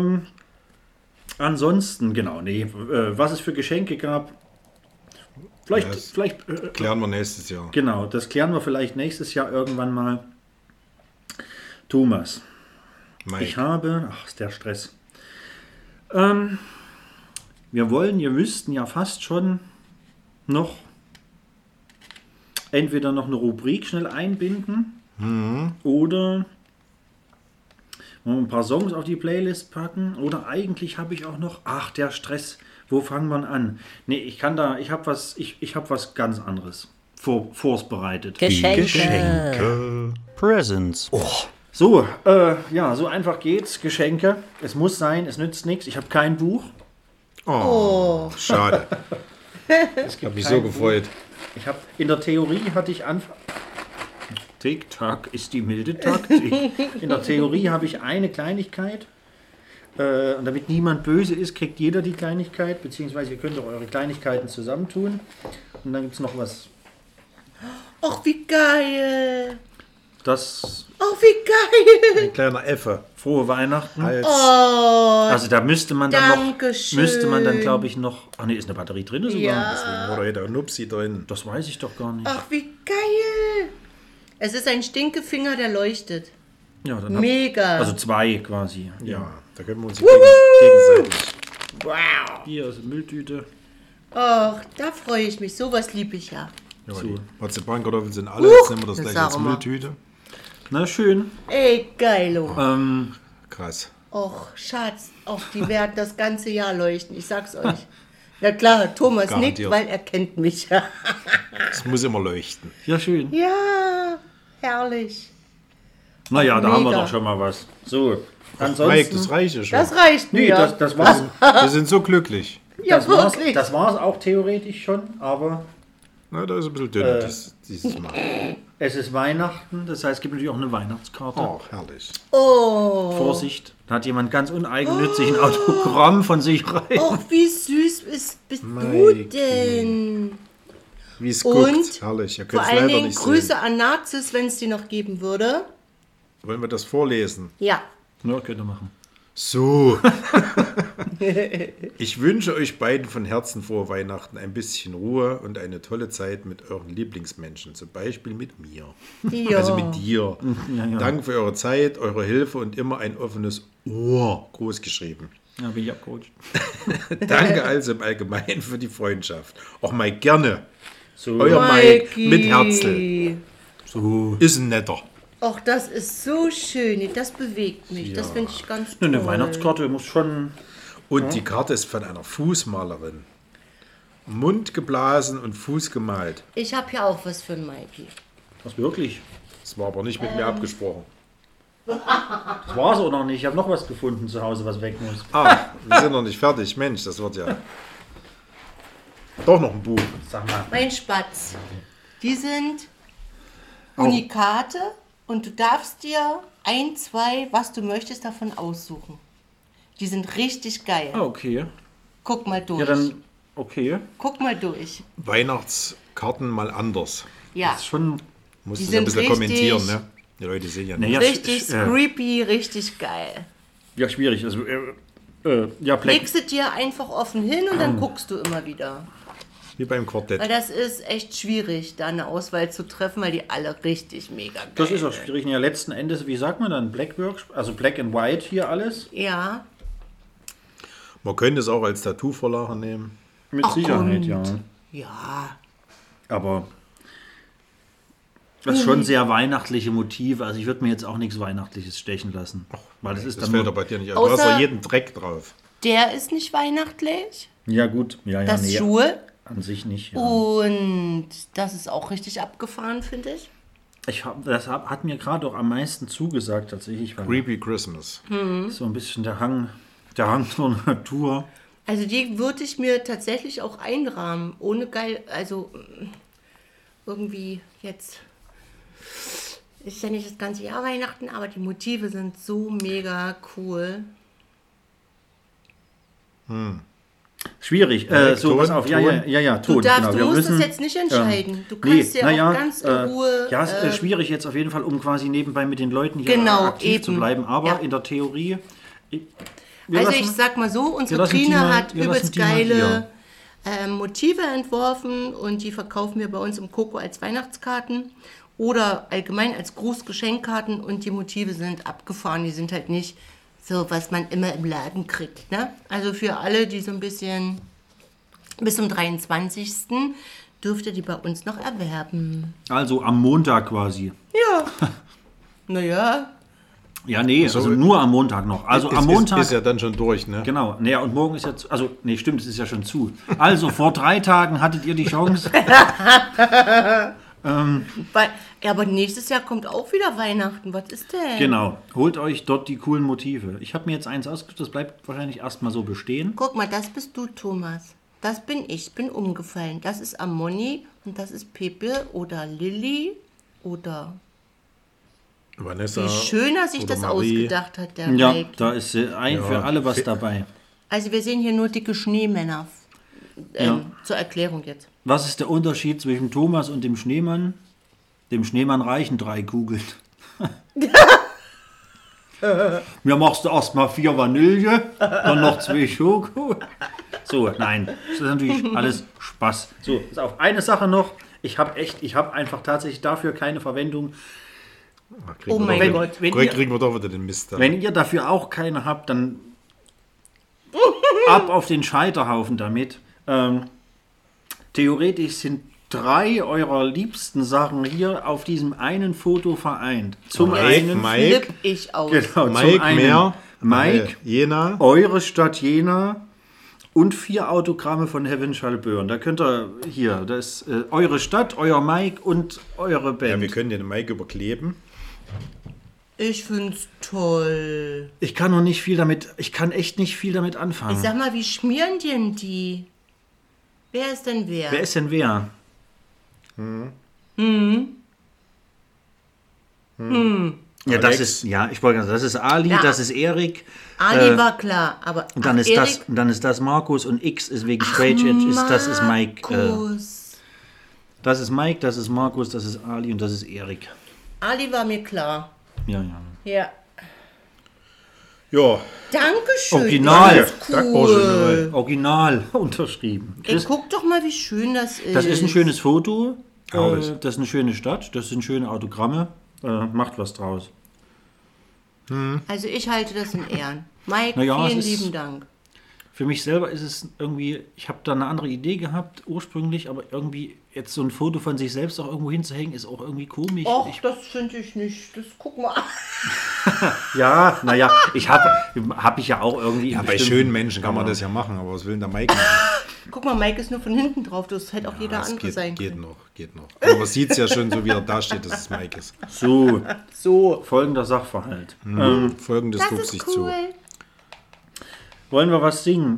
Ansonsten, genau, was es für Geschenke gab, vielleicht Klären wir nächstes Jahr. genau, das klären wir vielleicht nächstes Jahr irgendwann mal. Thomas, Mike. ich habe, ist der Stress. Wir müssten ja fast schon noch entweder noch eine Rubrik schnell einbinden oder ein paar Songs auf die Playlist packen oder eigentlich habe ich auch noch, der Stress, wo fangen wir an? Nee, ich habe was ganz anderes vorbereitet. Geschenke. Presents. So, so einfach geht's, Geschenke. Es muss sein, es nützt nichts. Ich habe kein Buch. Oh, schade. Es gibt Hab mich kein so Buch. gefreut. In der Theorie hatte ich Tick-Tack ist die milde Taktik. In der Theorie habe ich eine Kleinigkeit. Und damit niemand böse ist, kriegt jeder die Kleinigkeit. Beziehungsweise ihr könnt auch eure Kleinigkeiten zusammentun. Und dann gibt es noch was. Och, wie geil. Das Och, wie geil. Ein kleiner Effe. frohe Weihnachten. Als Also da müsste man dann Dankeschön. glaube ich, noch. Ach nee, ist eine Batterie drin sogar? Ja. oder der Nupsi drin. Das weiß ich doch gar nicht. Ach, wie geil. Es ist ein Stinkefinger, der leuchtet. Ja, dann Mega. Also zwei quasi. Ja, da können wir uns gegenseitig. Wow. Hier ist eine Mülltüte. Och, da freue ich mich. Sowas liebe ich ja. Ja, die Marzipankartoffeln sind alle. Jetzt nehmen wir das das gleich als sag mal. Mülltüte. Na schön. Ey, geilo. Krass. Och, Schatz, auch die werden das ganze Jahr leuchten. Ich sag's euch. Na klar, Thomas nickt, Garantiert. weil er kennt mich. Es muss immer leuchten. Ja, schön. Ja, herrlich. Naja, da haben wir mega. doch schon mal was. So, Mike, ansonsten. das reicht ja schon. Das reicht mir. Nee, das war's. Wir sind so glücklich. ja, Das war's, wirklich. das war's auch theoretisch schon, aber Na, da ist ein bisschen dünner dieses Mal. es ist Weihnachten, das heißt, es gibt natürlich auch eine Weihnachtskarte. Ach, herrlich. Oh, Vorsicht, da hat jemand ganz uneigennützig ein Autogramm von sich rein. och, wie süß bist du Mikey. denn? Wie es Und guckt. Herrlich. Ihr Vor könnt es allen leider Dingen nicht Grüße sehen. an Nazis, wenn es die noch geben würde. Wollen wir das vorlesen? Ja. Ja, könnt ihr machen. So. Ich wünsche euch beiden von Herzen frohe Weihnachten, ein bisschen Ruhe und eine tolle Zeit mit euren Lieblingsmenschen, zum Beispiel mit mir. Ja. Also mit dir. Danke für eure Zeit, eure Hilfe und immer ein offenes Ohr, groß geschrieben. Ja, bin ich abgerutscht. Danke also im Allgemeinen für die Freundschaft. Auch mal gerne. So, Euer Mike Mikey. mit Herzl. So. Ist ein netter. Och, das ist so schön. Das bewegt mich. Das finde ich ganz toll. eine Weihnachtskarte muss schon. Und die Karte ist von einer Fußmalerin. Mund geblasen und Fuß gemalt. Ich habe ja auch was für einen Mikey. Was wirklich? Das war aber nicht mit mir abgesprochen. Das war's auch noch nicht. Ich habe noch was gefunden zu Hause, was weg muss. Wir sind noch nicht fertig. Mensch, das wird ja doch noch ein Buch. Sag mal. Mein Spatz. Die sind Unikate und du darfst dir 1, 2, was du möchtest, davon aussuchen. Die sind richtig geil. Ah, okay. Guck mal durch. Ja, dann. Okay. Guck mal durch. Weihnachtskarten mal anders. Ja, Ist schon. Musst Die du ja ein sind bisschen richtig- kommentieren, ne? Die Leute sehen ja nicht. Naja, Richtig creepy, richtig geil. ja, schwierig. Also, ja, Black. Legst es dir einfach offen hin und dann guckst du immer wieder. Wie beim Quartett. Weil das ist echt schwierig, da eine Auswahl zu treffen, weil die alle richtig mega geil Das ist auch sind. schwierig. Ja, letzten Endes, wie sagt man dann? Blackwork, also Black and White hier alles. Ja, Man könnte es auch als Tattoo-Vorlage nehmen. Mit Ach, Sicherheit, und- ja. ja. Aber das ist schon sehr weihnachtliche Motive. Also ich würde mir jetzt auch nichts Weihnachtliches stechen lassen. Weil das ist Das dann fällt nur, aber bei dir nicht aus. Du hast Außer- ja jeden Dreck drauf. Der ist nicht weihnachtlich. ja gut, ja, ja, Das nee, Schuhe. an sich nicht. Ja. Und das ist auch richtig abgefahren, finde ich. Das hat mir gerade auch am meisten zugesagt tatsächlich. Weil Creepy Christmas. so ein bisschen der Hang zur Natur. Also die würde ich mir tatsächlich auch einrahmen. Ohne geil, also irgendwie jetzt ist ja nicht das ganze Jahr Weihnachten, aber die Motive sind so mega cool. Schwierig. So, Ton, pass auf. Ja, Ton. ja, Du, Ton. darfst, genau. du Wir musst müssen, das jetzt nicht entscheiden. Du kannst ja auch ganz in Ruhe. Ja, es ist schwierig jetzt auf jeden Fall, um quasi nebenbei mit den Leuten hier Genau, aktiv zu eben. bleiben. Aber Ja. in der Theorie. Also ich sag mal so, unsere lassen die Trina mal- hat wir lassen übelst die mal geile Motive entworfen und die verkaufen wir bei uns im Coco als Weihnachtskarten oder allgemein als Grußgeschenkkarten und die Motive sind abgefahren, die sind halt nicht so, was man immer im Laden kriegt. Ne? Also für alle, die so ein bisschen bis zum 23. dürft ihr die bei uns noch erwerben. Also am Montag quasi. Ja. Naja, Ja, nee, also nur am Montag noch. Also am Montag. Ist ja dann schon durch, ne? Genau, naja, und morgen ist jetzt, also, nee, stimmt, es ist ja schon zu. Also, vor 3 Tagen hattet ihr die Chance. ja, aber nächstes Jahr kommt auch wieder Weihnachten. Was ist denn? Genau, holt euch dort die coolen Motive. Ich habe mir jetzt eins ausgesucht, das bleibt wahrscheinlich erstmal so bestehen. Guck mal, das bist du, Thomas. Das bin ich, bin umgefallen. Das ist Ammoni und das ist Pepe oder Lilly oder... Vanessa. Wie schön er sich oder das Marie. ausgedacht hat, der Ja, Mike. da ist für alle was dabei. Also wir sehen hier nur dicke Schneemänner. Zur Erklärung jetzt. Was ist der Unterschied zwischen Thomas und dem Schneemann? Dem Schneemann reichen 3 Kugeln. Mir machst du erstmal 4 Vanille, dann noch 2 Schoko. So, nein, das ist natürlich alles Spaß. So, pass auf, eine Sache noch. Ich habe einfach tatsächlich dafür keine Verwendung. Oh mein Gott. Kriegen wir doch wieder den Mist da. Wenn ihr dafür auch keine habt, dann ab auf den Scheiterhaufen damit. Theoretisch sind 3 eurer liebsten Sachen hier auf diesem einen Foto vereint. Zum einen Mike, Flipp ich aus. genau, Mike zum einen mehr, Mike, Jena. eure Stadt Jena und 4 Autogramme von Heaven Shall Burn. Da könnt ihr hier, das ist eure Stadt, euer Mike und eure Ja, Band. wir können den Mike überkleben. Ich find's toll. Ich kann echt nicht viel damit anfangen. Ich sag mal, wie schmieren die denn die? Wer ist denn wer? Wer ist denn wer? Ja, das Alex. ist, ja, ich wollte sagen, das ist Ali, Ja. das ist Erik. Ali war klar, aber Und dann, ach, ist Erik? dann ist das Markus und X ist wegen Straight Edge, das ist Mike. Markus. Das ist Mike, das ist Markus, das ist Ali und das ist Erik. Ali war mir klar. Ja, ja. Ja. Ja, Dankeschön. Original. Das ist Dank, cool. Original. Original unterschrieben. Ey, guck doch mal, wie schön das ist. Das ist ein schönes Foto. Herrlich. Das ist eine schöne Stadt. Das sind schöne Autogramme. Macht was draus. Also ich halte das in Ehren. Mike, Naja, vielen es ist- lieben Dank. Für mich selber ist es irgendwie, ich habe da eine andere Idee gehabt ursprünglich, aber irgendwie jetzt so ein Foto von sich selbst auch irgendwo hinzuhängen, ist auch irgendwie komisch. Och, das finde ich nicht. Das guck mal. Ja, naja, hab ich ja auch irgendwie. ja in bei bestimmten- schönen Menschen kann man das ja machen, aber was will denn der Mike machen? Guck mal, Mike ist nur von hinten drauf. Das hätte auch jeder Das andere sein geht können. noch, geht noch. Aber man sieht es ja schon, so wie er da steht, dass es Mike ist. So, So. folgender Sachverhalt. Folgendes Das ruft ist sich cool. zu. Wollen wir was singen?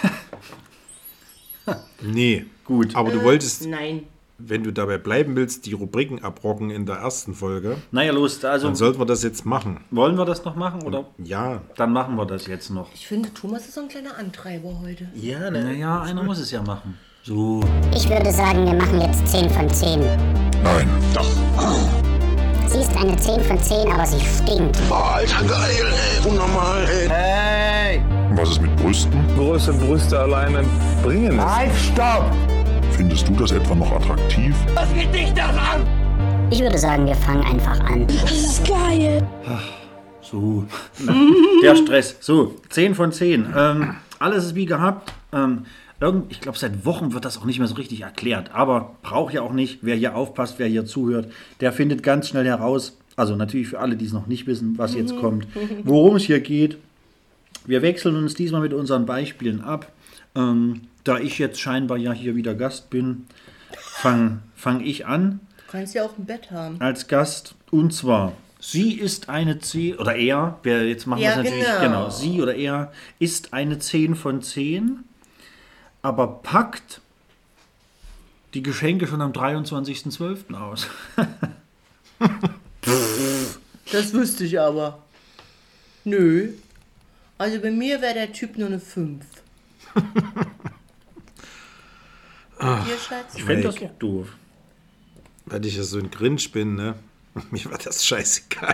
Nee. Gut. Aber du wolltest, Nein. wenn du dabei bleiben willst, die Rubriken abrocken in der ersten Folge, Naja, los, also dann sollten wir das jetzt machen. wollen wir das noch machen oder Ja, dann machen wir das jetzt noch? Ich finde, Thomas ist so ein kleiner Antreiber heute. Ja, naja, einer muss es ja machen. So, Ich würde sagen, wir machen jetzt 10 von 10. Nein. Doch. Sie ist eine 10 von 10, aber sie stinkt. Boah, Alter, geil, ey. Unnormal, ey. Was ist mit Brüsten? Große Brüste alleine bringen es. Halt, stopp! Findest du das etwa noch attraktiv? Was geht dich das an? Ich würde sagen, wir fangen einfach an. Das ist geil. So, der Stress. So, 10 von 10. Alles ist wie gehabt. Ich glaube, seit Wochen wird das auch nicht mehr so richtig erklärt. Aber braucht ja auch nicht. Wer hier aufpasst, wer hier zuhört, der findet ganz schnell heraus, also natürlich für alle, die es noch nicht wissen, was jetzt kommt, worum es hier geht. Wir wechseln uns diesmal mit unseren Beispielen ab. Da ich jetzt scheinbar ja hier wieder Gast bin, fang ich an. Du kannst ja auch ein Bett haben. Als Gast. Und zwar, sie ist eine 10, oder er, jetzt machen wir es natürlich, genau, sie oder er ist eine 10 von 10, aber packt die Geschenke schon am 23.12. aus. Das wüsste ich aber. Nö. Also bei mir wäre der Typ nur eine 5. Hier, Schatz? Ich fände das doch doof. Weil ich ja so ein Grinch bin, ne? Mir war das scheißegal.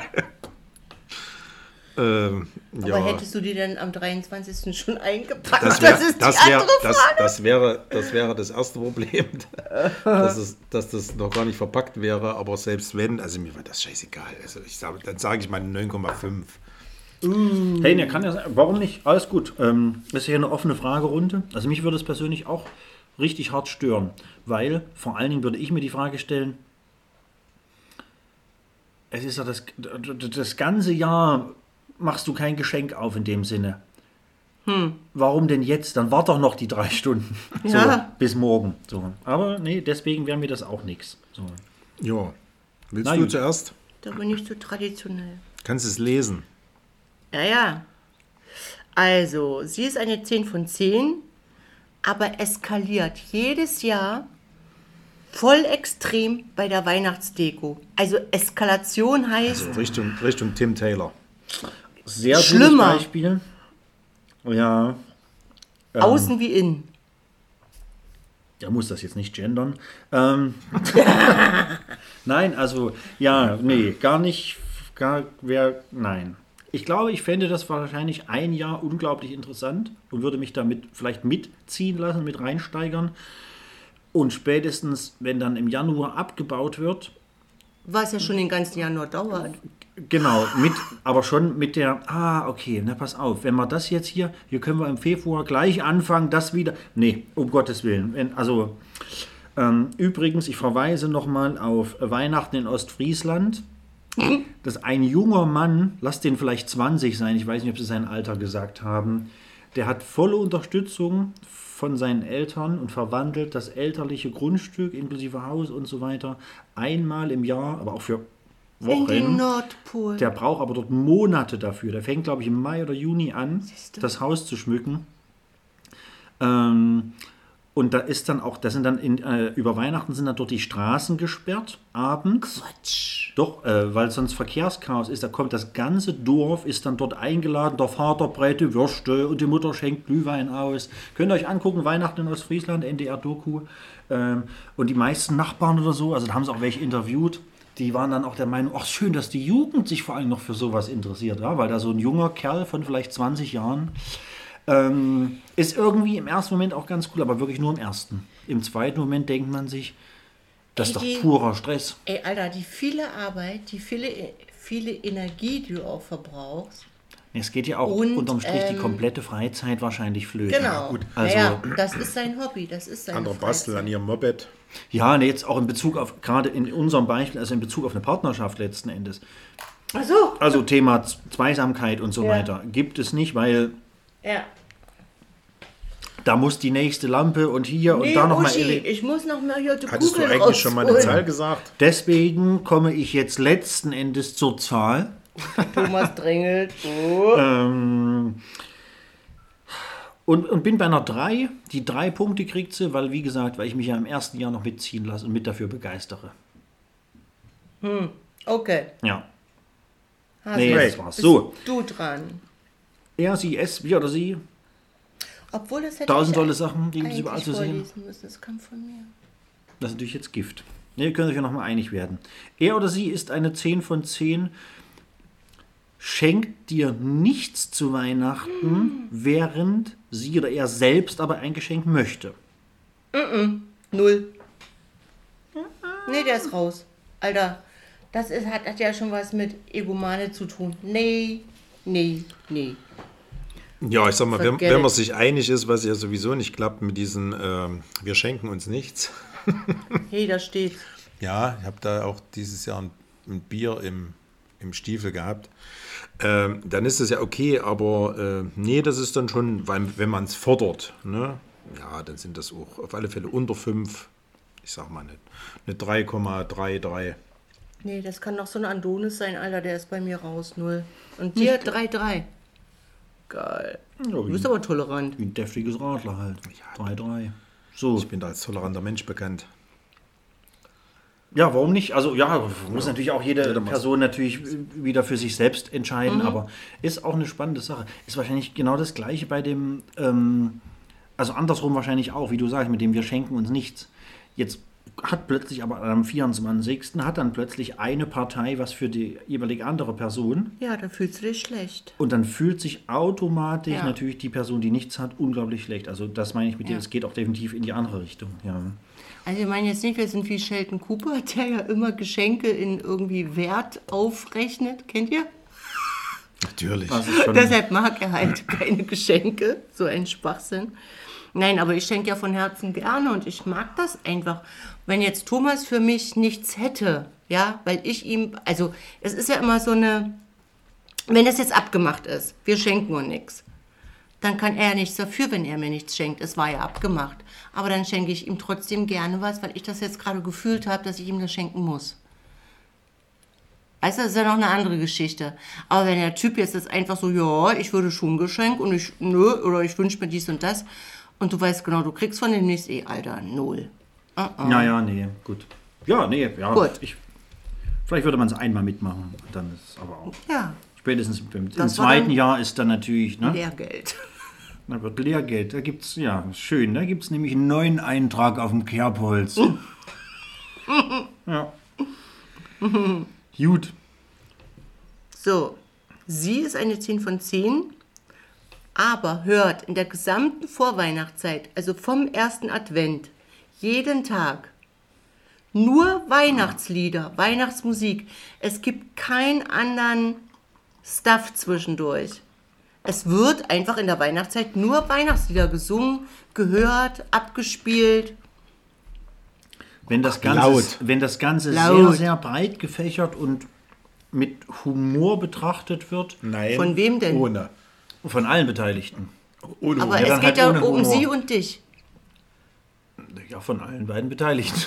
Aber ja, hättest du die dann am 23. schon eingepackt? das wäre das erste Problem, dass das noch gar nicht verpackt wäre. Aber selbst wenn, also mir war das scheißegal. Also dann sage ich mal 9,5. Hey, der kann ja sagen, warum nicht? Alles gut. Das ist ja eine offene Fragerunde. Also mich würde es persönlich auch richtig hart stören, weil vor allen Dingen würde ich mir die Frage stellen, es ist ja das ganze Jahr machst du kein Geschenk auf in dem Sinne. Warum denn jetzt? Dann wart doch noch die 3 Stunden. Ja. So, bis morgen. So. Aber nee, deswegen wäre mir das auch nichts. So. Ja. Willst Na du gut. zuerst? Da bin ich so traditionell. Kannst du es lesen? Ja. Also, sie ist eine 10 von 10, aber eskaliert jedes Jahr voll extrem bei der Weihnachtsdeko. Also Eskalation heißt Also Richtung Tim Taylor. Sehr Schlimmer. gutes Beispiel. Ja. außen wie innen. Der muss das jetzt nicht gendern. Nein, also, ja, nee, gar nicht. Nein. Ich glaube, ich fände das wahrscheinlich ein Jahr unglaublich interessant und würde mich damit vielleicht mitziehen lassen, mit reinsteigern. Und spätestens, wenn dann im Januar abgebaut wird, Was ja schon den ganzen Januar dauert. genau, aber schon mit der, okay, na pass auf, wenn wir das jetzt hier können wir im Februar gleich anfangen, das wieder, nee, um Gottes Willen. Übrigens, ich verweise nochmal auf Weihnachten in Ostfriesland, dass ein junger Mann, lass den vielleicht 20 sein, ich weiß nicht, ob sie sein Alter gesagt haben, der hat volle Unterstützung von seinen Eltern und verwandelt das elterliche Grundstück inklusive Haus und so weiter einmal im Jahr, aber auch für In den Wochen. Nordpol. Der braucht aber dort Monate dafür. Der fängt, glaube ich, im Mai oder Juni an, das Haus zu schmücken. Und da ist dann auch, über Weihnachten sind dann dort die Straßen gesperrt, abends. Quatsch. Doch, weil sonst Verkehrschaos ist. Da kommt das ganze Dorf, ist dann dort eingeladen. Der Vater brät Würste und die Mutter schenkt Glühwein aus. Könnt ihr euch angucken, Weihnachten in Ostfriesland, NDR-Doku. Und die meisten Nachbarn oder so, also da haben sie auch welche interviewt, die waren dann auch der Meinung, ach schön, dass die Jugend sich vor allem noch für sowas interessiert. Ja? Weil da so ein junger Kerl von vielleicht 20 Jahren ist irgendwie im ersten Moment auch ganz cool, aber wirklich nur im ersten. Im zweiten Moment denkt man sich, das ist doch purer Stress. Ey, Alter, die viele Arbeit, die viele Energie, die du auch verbrauchst. Es geht ja auch Und, unterm Strich die komplette Freizeit wahrscheinlich flöten. Genau. Ja, gut, also, naja, das ist sein Hobby, das ist seine Andere basteln an ihrem Moped. ja, nee, jetzt auch in Bezug auf, gerade in unserem Beispiel, also in Bezug auf eine Partnerschaft letzten Endes. Ach so. Also Thema Zweisamkeit und so Ja. weiter gibt es nicht, weil Ja. da muss die nächste Lampe und hier und da nochmal. Ich muss noch mal hier die Hattest du Kugeln eigentlich schon mal eine rausholen. Zahl gesagt? Deswegen komme ich jetzt letzten Endes zur Zahl. Thomas drängelt. Oh. Und bin bei einer 3. Die 3 Punkte kriegt sie, weil, wie gesagt, weil ich mich ja im ersten Jahr noch mitziehen lasse und mit dafür begeistere. Okay. Ja. Hast Nee, du- das war's. bist So. Du dran. Er, sie, es, wir oder sie. Obwohl das hätte 1000 ich tolle Sachen, die es eigentlich überall zu sehen. vorlesen müssen. Das kam von mir. Das ist natürlich jetzt Gift. ihr könnt euch ja nochmal einig werden. Er oder sie ist eine 10 von 10, schenkt dir nichts zu Weihnachten, während sie oder er selbst aber ein Geschenk möchte. 0. Nee, der ist raus. Alter, das hat ja schon was mit Egomane zu tun. Nee. Ja, ich sag mal, Forget wenn man it. sich einig ist, was ja sowieso nicht klappt mit diesen, wir schenken uns nichts. Hey, da steht. Ja, ich habe da auch dieses Jahr ein Bier im Stiefel gehabt. Dann ist das ja okay, aber nee, das ist dann schon, wenn man es fordert, ne? Ja, dann sind das auch auf alle Fälle unter 5. Ich sag mal eine 3,33. Nee, das kann doch so ein Adonis sein, Alter, der ist bei mir raus, 0. Und dir 3,3. Geil. Du bist aber tolerant. Wie ein deftiges Radler halt. 3-3. So. Ich bin da als toleranter Mensch bekannt. Ja, warum nicht? Also ja, muss natürlich auch jede Person natürlich wieder für sich selbst entscheiden, aber ist auch eine spannende Sache. Ist wahrscheinlich genau das Gleiche bei dem, also andersrum wahrscheinlich auch, wie du sagst, mit dem wir schenken uns nichts. Jetzt hat plötzlich aber am 24. hat dann plötzlich eine Partei was für die jeweilige andere Person. Ja, da fühlst du dich schlecht. Und dann fühlt sich automatisch Ja. natürlich die Person, die nichts hat, unglaublich schlecht. Also das meine ich mit dir, es geht auch definitiv in die andere Richtung. Ja. Also wir meinen jetzt nicht, wir sind wie Sheldon Cooper, der ja immer Geschenke in irgendwie Wert aufrechnet. Kennt ihr? Natürlich. Das ist schon, Deshalb mag er halt keine Geschenke, so ein Schwachsinn. Nein, aber ich schenke ja von Herzen gerne und ich mag das einfach. Wenn jetzt Thomas für mich nichts hätte, ja, weil ich ihm, also es ist ja immer so eine, wenn das jetzt abgemacht ist, wir schenken uns nichts, dann kann er nichts dafür, wenn er mir nichts schenkt. Es war ja abgemacht. Aber dann schenke ich ihm trotzdem gerne was, weil ich das jetzt gerade gefühlt habe, dass ich ihm das schenken muss. Weißt du, das ist ja noch eine andere Geschichte. Aber wenn der Typ jetzt ist einfach so, ja, ich würde schon Geschenk und ich wünsche mir dies und das und du weißt genau, du kriegst von dem nichts, Alter, 0. ja, nee, gut. Ja, nee, ja. Gut. Vielleicht würde man es einmal mitmachen. Dann ist es aber auch. Ja, Spätestens im Das war zweiten dann Jahr ist dann natürlich, ne? Lehrgeld. Da wird Lehrgeld. Da gibt's, ja, schön, da gibt es nämlich einen neuen Eintrag auf dem Kerbholz. Ja. Gut. So, sie ist eine 10 von 10, aber hört in der gesamten Vorweihnachtszeit, also vom ersten Advent, jeden Tag nur Weihnachtslieder, Weihnachtsmusik. Es gibt keinen anderen Stuff zwischendurch. Es wird einfach in der Weihnachtszeit nur Weihnachtslieder gesungen, gehört, abgespielt. Wenn das Ganze sehr, Laut. sehr breit gefächert und mit Humor betrachtet wird, Nein. Von wem denn? Ohne. von allen Beteiligten. Ohne. Aber Ja, es dann geht halt ja ohne um Humor. sie und dich. Ja, von allen beiden Beteiligten.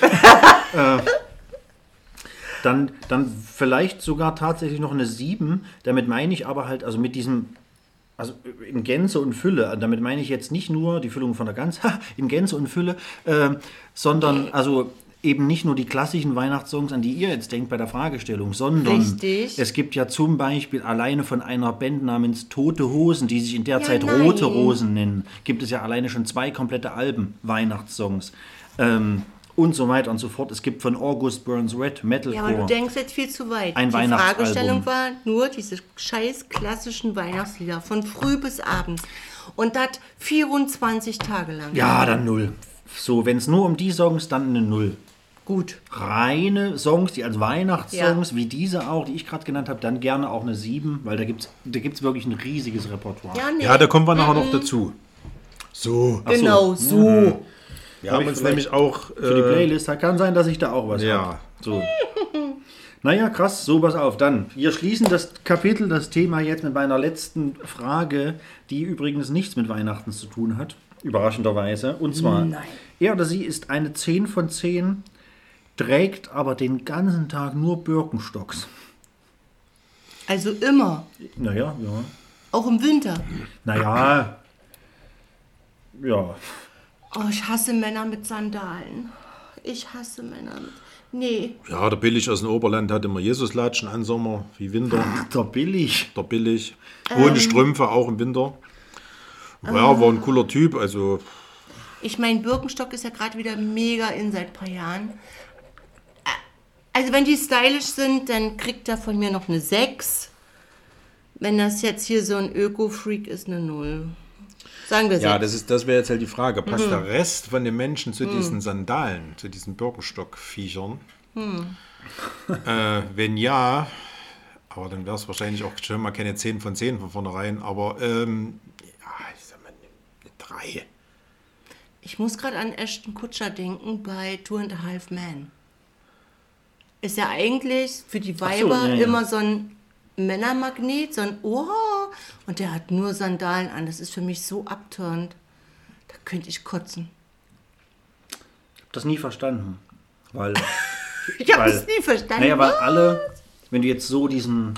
Dann vielleicht sogar tatsächlich noch eine 7. Damit meine ich aber halt, also mit diesem, also in Gänze und Fülle, damit meine ich jetzt nicht nur die Füllung von der Gans, in Gänze und Fülle, sondern also eben nicht nur die klassischen Weihnachtssongs, an die ihr jetzt denkt bei der Fragestellung, sondern Richtig. es gibt ja zum Beispiel alleine von einer Band namens Tote Hosen, die sich in der Zeit nein. Rote Rosen nennen, gibt es ja alleine schon 2 komplette Alben, Weihnachtssongs. Und so weiter und so fort. Es gibt von August Burns Red Metalcore. Ja, aber du denkst jetzt viel zu weit. Ein Die Weihnachtsalbum. Fragestellung war nur diese scheiß klassischen Weihnachtslieder von früh bis abends. Und das 24 Tage lang. Ja, dann 0. So, wenn es nur um die Songs, dann eine 0. Gut. Reine Songs, die als Weihnachtssongs, wie diese auch, die ich gerade genannt habe, dann gerne auch eine 7, weil da gibt's wirklich ein riesiges Repertoire. Ja, nee. Ja, da kommen wir nachher noch dazu. So. Genau, so. Wir haben ich uns vielleicht nämlich auch. Für die Playlist kann sein, dass ich da auch was Ja. habe. So. Naja, krass, so pass auf. Dann, wir schließen das Kapitel, das Thema jetzt mit meiner letzten Frage, die übrigens nichts mit Weihnachten zu tun hat, überraschenderweise. Und zwar, er oder sie ist eine 10 von 10, trägt aber den ganzen Tag nur Birkenstocks. Also immer. Naja, ja. Auch im Winter. Naja, ja. Oh, ich hasse Männer mit Sandalen. Ich hasse Männer mit... Nee. Ja, der Billig aus dem Oberland hatte immer Jesuslatschen an Sommer, wie Winter. Der billig. Der Billig. Ohne Strümpfe, auch im Winter. Ja, war ein cooler Typ, also. Ich meine, Birkenstock ist ja gerade wieder mega in seit ein paar Jahren. Also wenn die stylisch sind, dann kriegt er von mir noch eine 6. Wenn das jetzt hier so ein Öko-Freak ist, eine 0. Sagen wir 6. Ja, das wäre jetzt halt die Frage. Passt der Rest von den Menschen zu diesen Sandalen, zu diesen Birkenstock-Viechern? Wenn ja, aber dann wäre es wahrscheinlich auch schon mal keine 10 von 10 von vornherein. Aber ich sag mal eine 3. Ich muss gerade an Ashton Kutcher denken bei 2.5 Men. Ist ja eigentlich für die Weiber immer so ein Männermagnet, so ein und der hat nur Sandalen an. Das ist für mich so abturnt. Da könnte ich kotzen. Ich habe das nie verstanden. Weil, ich habe es nie verstanden. Naja, weil alle, wenn du jetzt so diesen,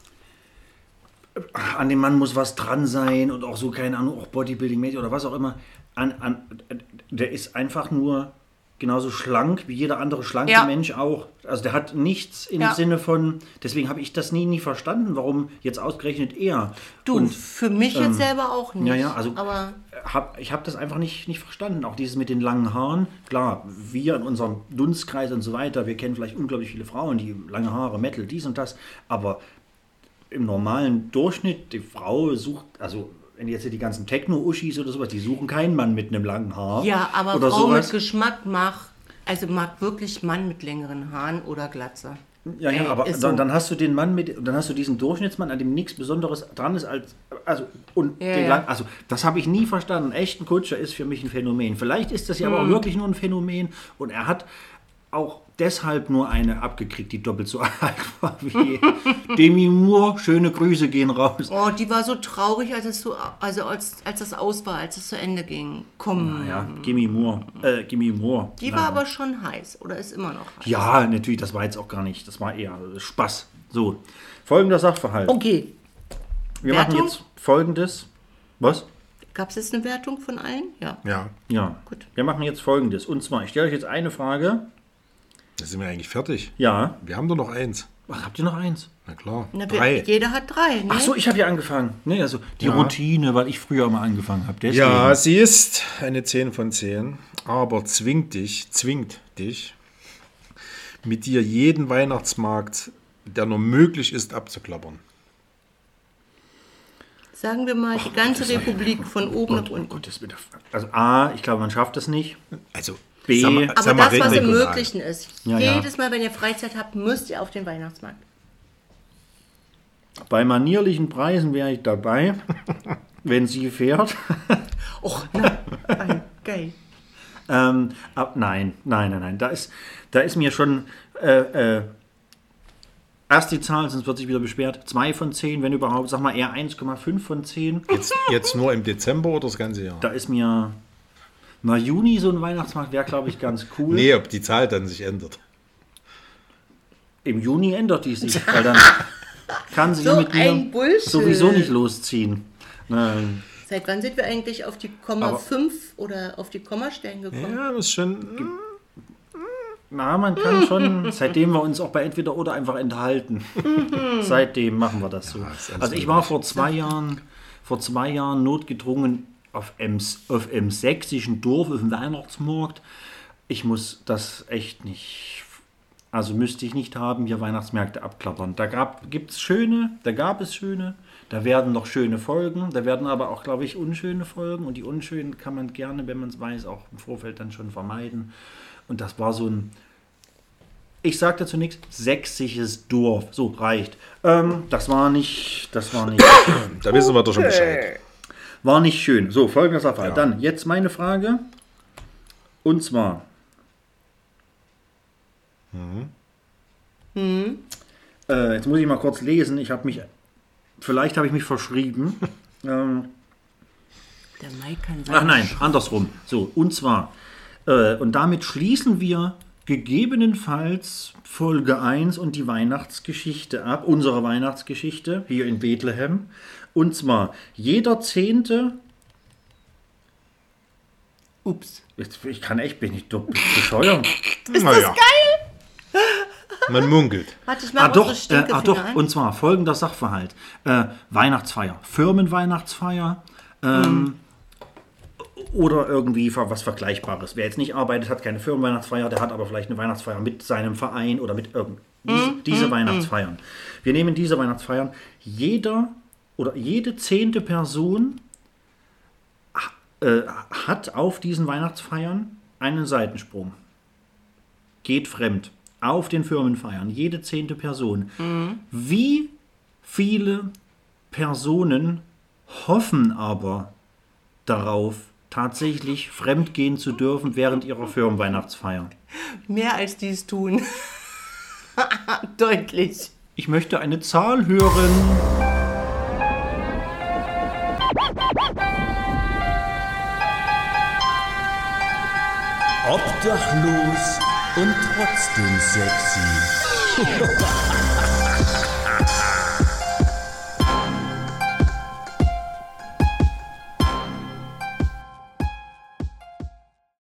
an dem Mann muss was dran sein und auch so, keine Ahnung, auch Bodybuilding-mäßig oder was auch immer, der ist einfach nur genauso schlank wie jeder andere schlanke Mensch auch. Also der hat nichts im Sinne von, deswegen habe ich das nie verstanden, warum jetzt ausgerechnet er. Du, und, für mich jetzt selber auch nicht. Ja, also aber ich habe das einfach nicht verstanden. Auch dieses mit den langen Haaren. Klar, wir in unserem Dunstkreis und so weiter, wir kennen vielleicht unglaublich viele Frauen, die lange Haare, Metal, dies und das, aber im normalen Durchschnitt, die Frau sucht, also wenn jetzt hier die ganzen Techno-Uschis oder sowas, die suchen keinen Mann mit einem langen Haar. Ja, aber oder Frau sowas. mit Geschmack mag wirklich Mann mit längeren Haaren oder Glatze. Ja, aber dann hast du den Mann dann hast du diesen Durchschnittsmann, an dem nichts Besonderes dran ist also das habe ich nie verstanden. Ashton Kutcher ist für mich ein Phänomen. Vielleicht ist das ja aber auch wirklich nur ein Phänomen und er hat auch deshalb nur eine abgekriegt, die doppelt so alt war wie Demi Moore. Schöne Grüße gehen raus. Oh, die war so traurig, als das aus war, als es zu Ende ging. Komm. Naja, Demi Moore. Die war aber schon heiß oder ist immer noch heiß. Ja, natürlich, das war jetzt auch gar nicht. Das war eher Spaß. So, folgender Sachverhalt. Okay. Wir machen jetzt Folgendes. Was? Gab es jetzt eine Wertung von allen? Ja. Ja. Gut. Wir machen jetzt Folgendes. Und zwar, ich stelle euch jetzt eine Frage. Da sind wir eigentlich fertig. Ja. Wir haben doch noch 1. Ach, habt ihr noch 1? Na klar. 3. Jeder hat 3. Ne? Ach so, ich habe ja angefangen. Ne, also die Routine, weil ich früher immer angefangen habe. Ja, sie ist eine 10 von 10, aber zwingt dich, mit dir jeden Weihnachtsmarkt, der nur möglich ist, abzuklappern. Sagen wir mal, die ganze Republik von oben nach unten. Also A, ich glaube, man schafft es nicht. Also B, aber das, was im regional. Möglichen ist. Ja, Jedes Mal, wenn ihr Freizeit habt, müsst ihr auf den Weihnachtsmarkt. Bei manierlichen Preisen wäre ich dabei, wenn sie fährt. Och, nein, geil. Nein. Da ist mir schon erst die Zahl, sonst wird sich wieder beschwert. 2 von 10, wenn überhaupt. Sag mal eher 1,5 von 10. Jetzt nur im Dezember oder das ganze Jahr? Da ist mir Juni so ein Weihnachtsmarkt wäre, glaube ich, ganz cool. Nee, ob die Zahl dann sich ändert. Im Juni ändert die sich, weil dann kann sie So mit ein mir Bullshit. sowieso nicht losziehen. Nein. Seit wann sind wir eigentlich auf die Komma 5 oder auf die Kommastellen gekommen? Ja, das ist schon... Na, man kann schon, seitdem wir uns auch bei Entweder oder einfach enthalten. Seitdem machen wir das so. Also ich war vor 2 Jahren notgedrungen auf dem sächsischen Dorf, auf dem Weihnachtsmarkt. Ich muss das echt nicht, also müsste ich nicht haben, hier Weihnachtsmärkte abklappern. Da gab es schöne, da werden noch schöne Folgen, da werden aber auch, glaube ich, unschöne Folgen. Und die unschönen kann man gerne, wenn man es weiß, auch im Vorfeld dann schon vermeiden. Und das war so ein, ich sage dazu nichts, sächsisches Dorf. So, reicht. Das war nicht. Da wissen wir doch schon Bescheid. War nicht schön. So, folgender Sachverhalt. Ja. Dann, jetzt meine Frage. Und zwar. Jetzt muss ich mal kurz lesen. Vielleicht habe ich mich verschrieben. Der Mai kann sein. Ach nein, andersrum. So, und zwar. Und damit schließen wir gegebenenfalls Folge 1 und die Weihnachtsgeschichte ab, unsere Weihnachtsgeschichte hier in Bethlehem. Und zwar jeder 10. Ups. Ich kann echt, bin ich doch bescheuert. Ist das geil? Man munkelt. Warte, ich mache doch, und zwar folgender Sachverhalt. Weihnachtsfeier, Firmenweihnachtsfeier, oder irgendwie was Vergleichbares. Wer jetzt nicht arbeitet, hat keine Firmenweihnachtsfeier, der hat aber vielleicht eine Weihnachtsfeier mit seinem Verein oder mit diese Weihnachtsfeiern. Wir nehmen diese Weihnachtsfeiern. Jede 10. Person hat auf diesen Weihnachtsfeiern einen Seitensprung. Geht fremd. Auf den Firmenfeiern. Jede 10. Person. Wie viele Personen hoffen aber darauf, tatsächlich fremdgehen zu dürfen während ihrer Firmenweihnachtsfeier? Mehr als die es tun. Deutlich. Ich möchte eine Zahl hören. Obdachlos und trotzdem sexy.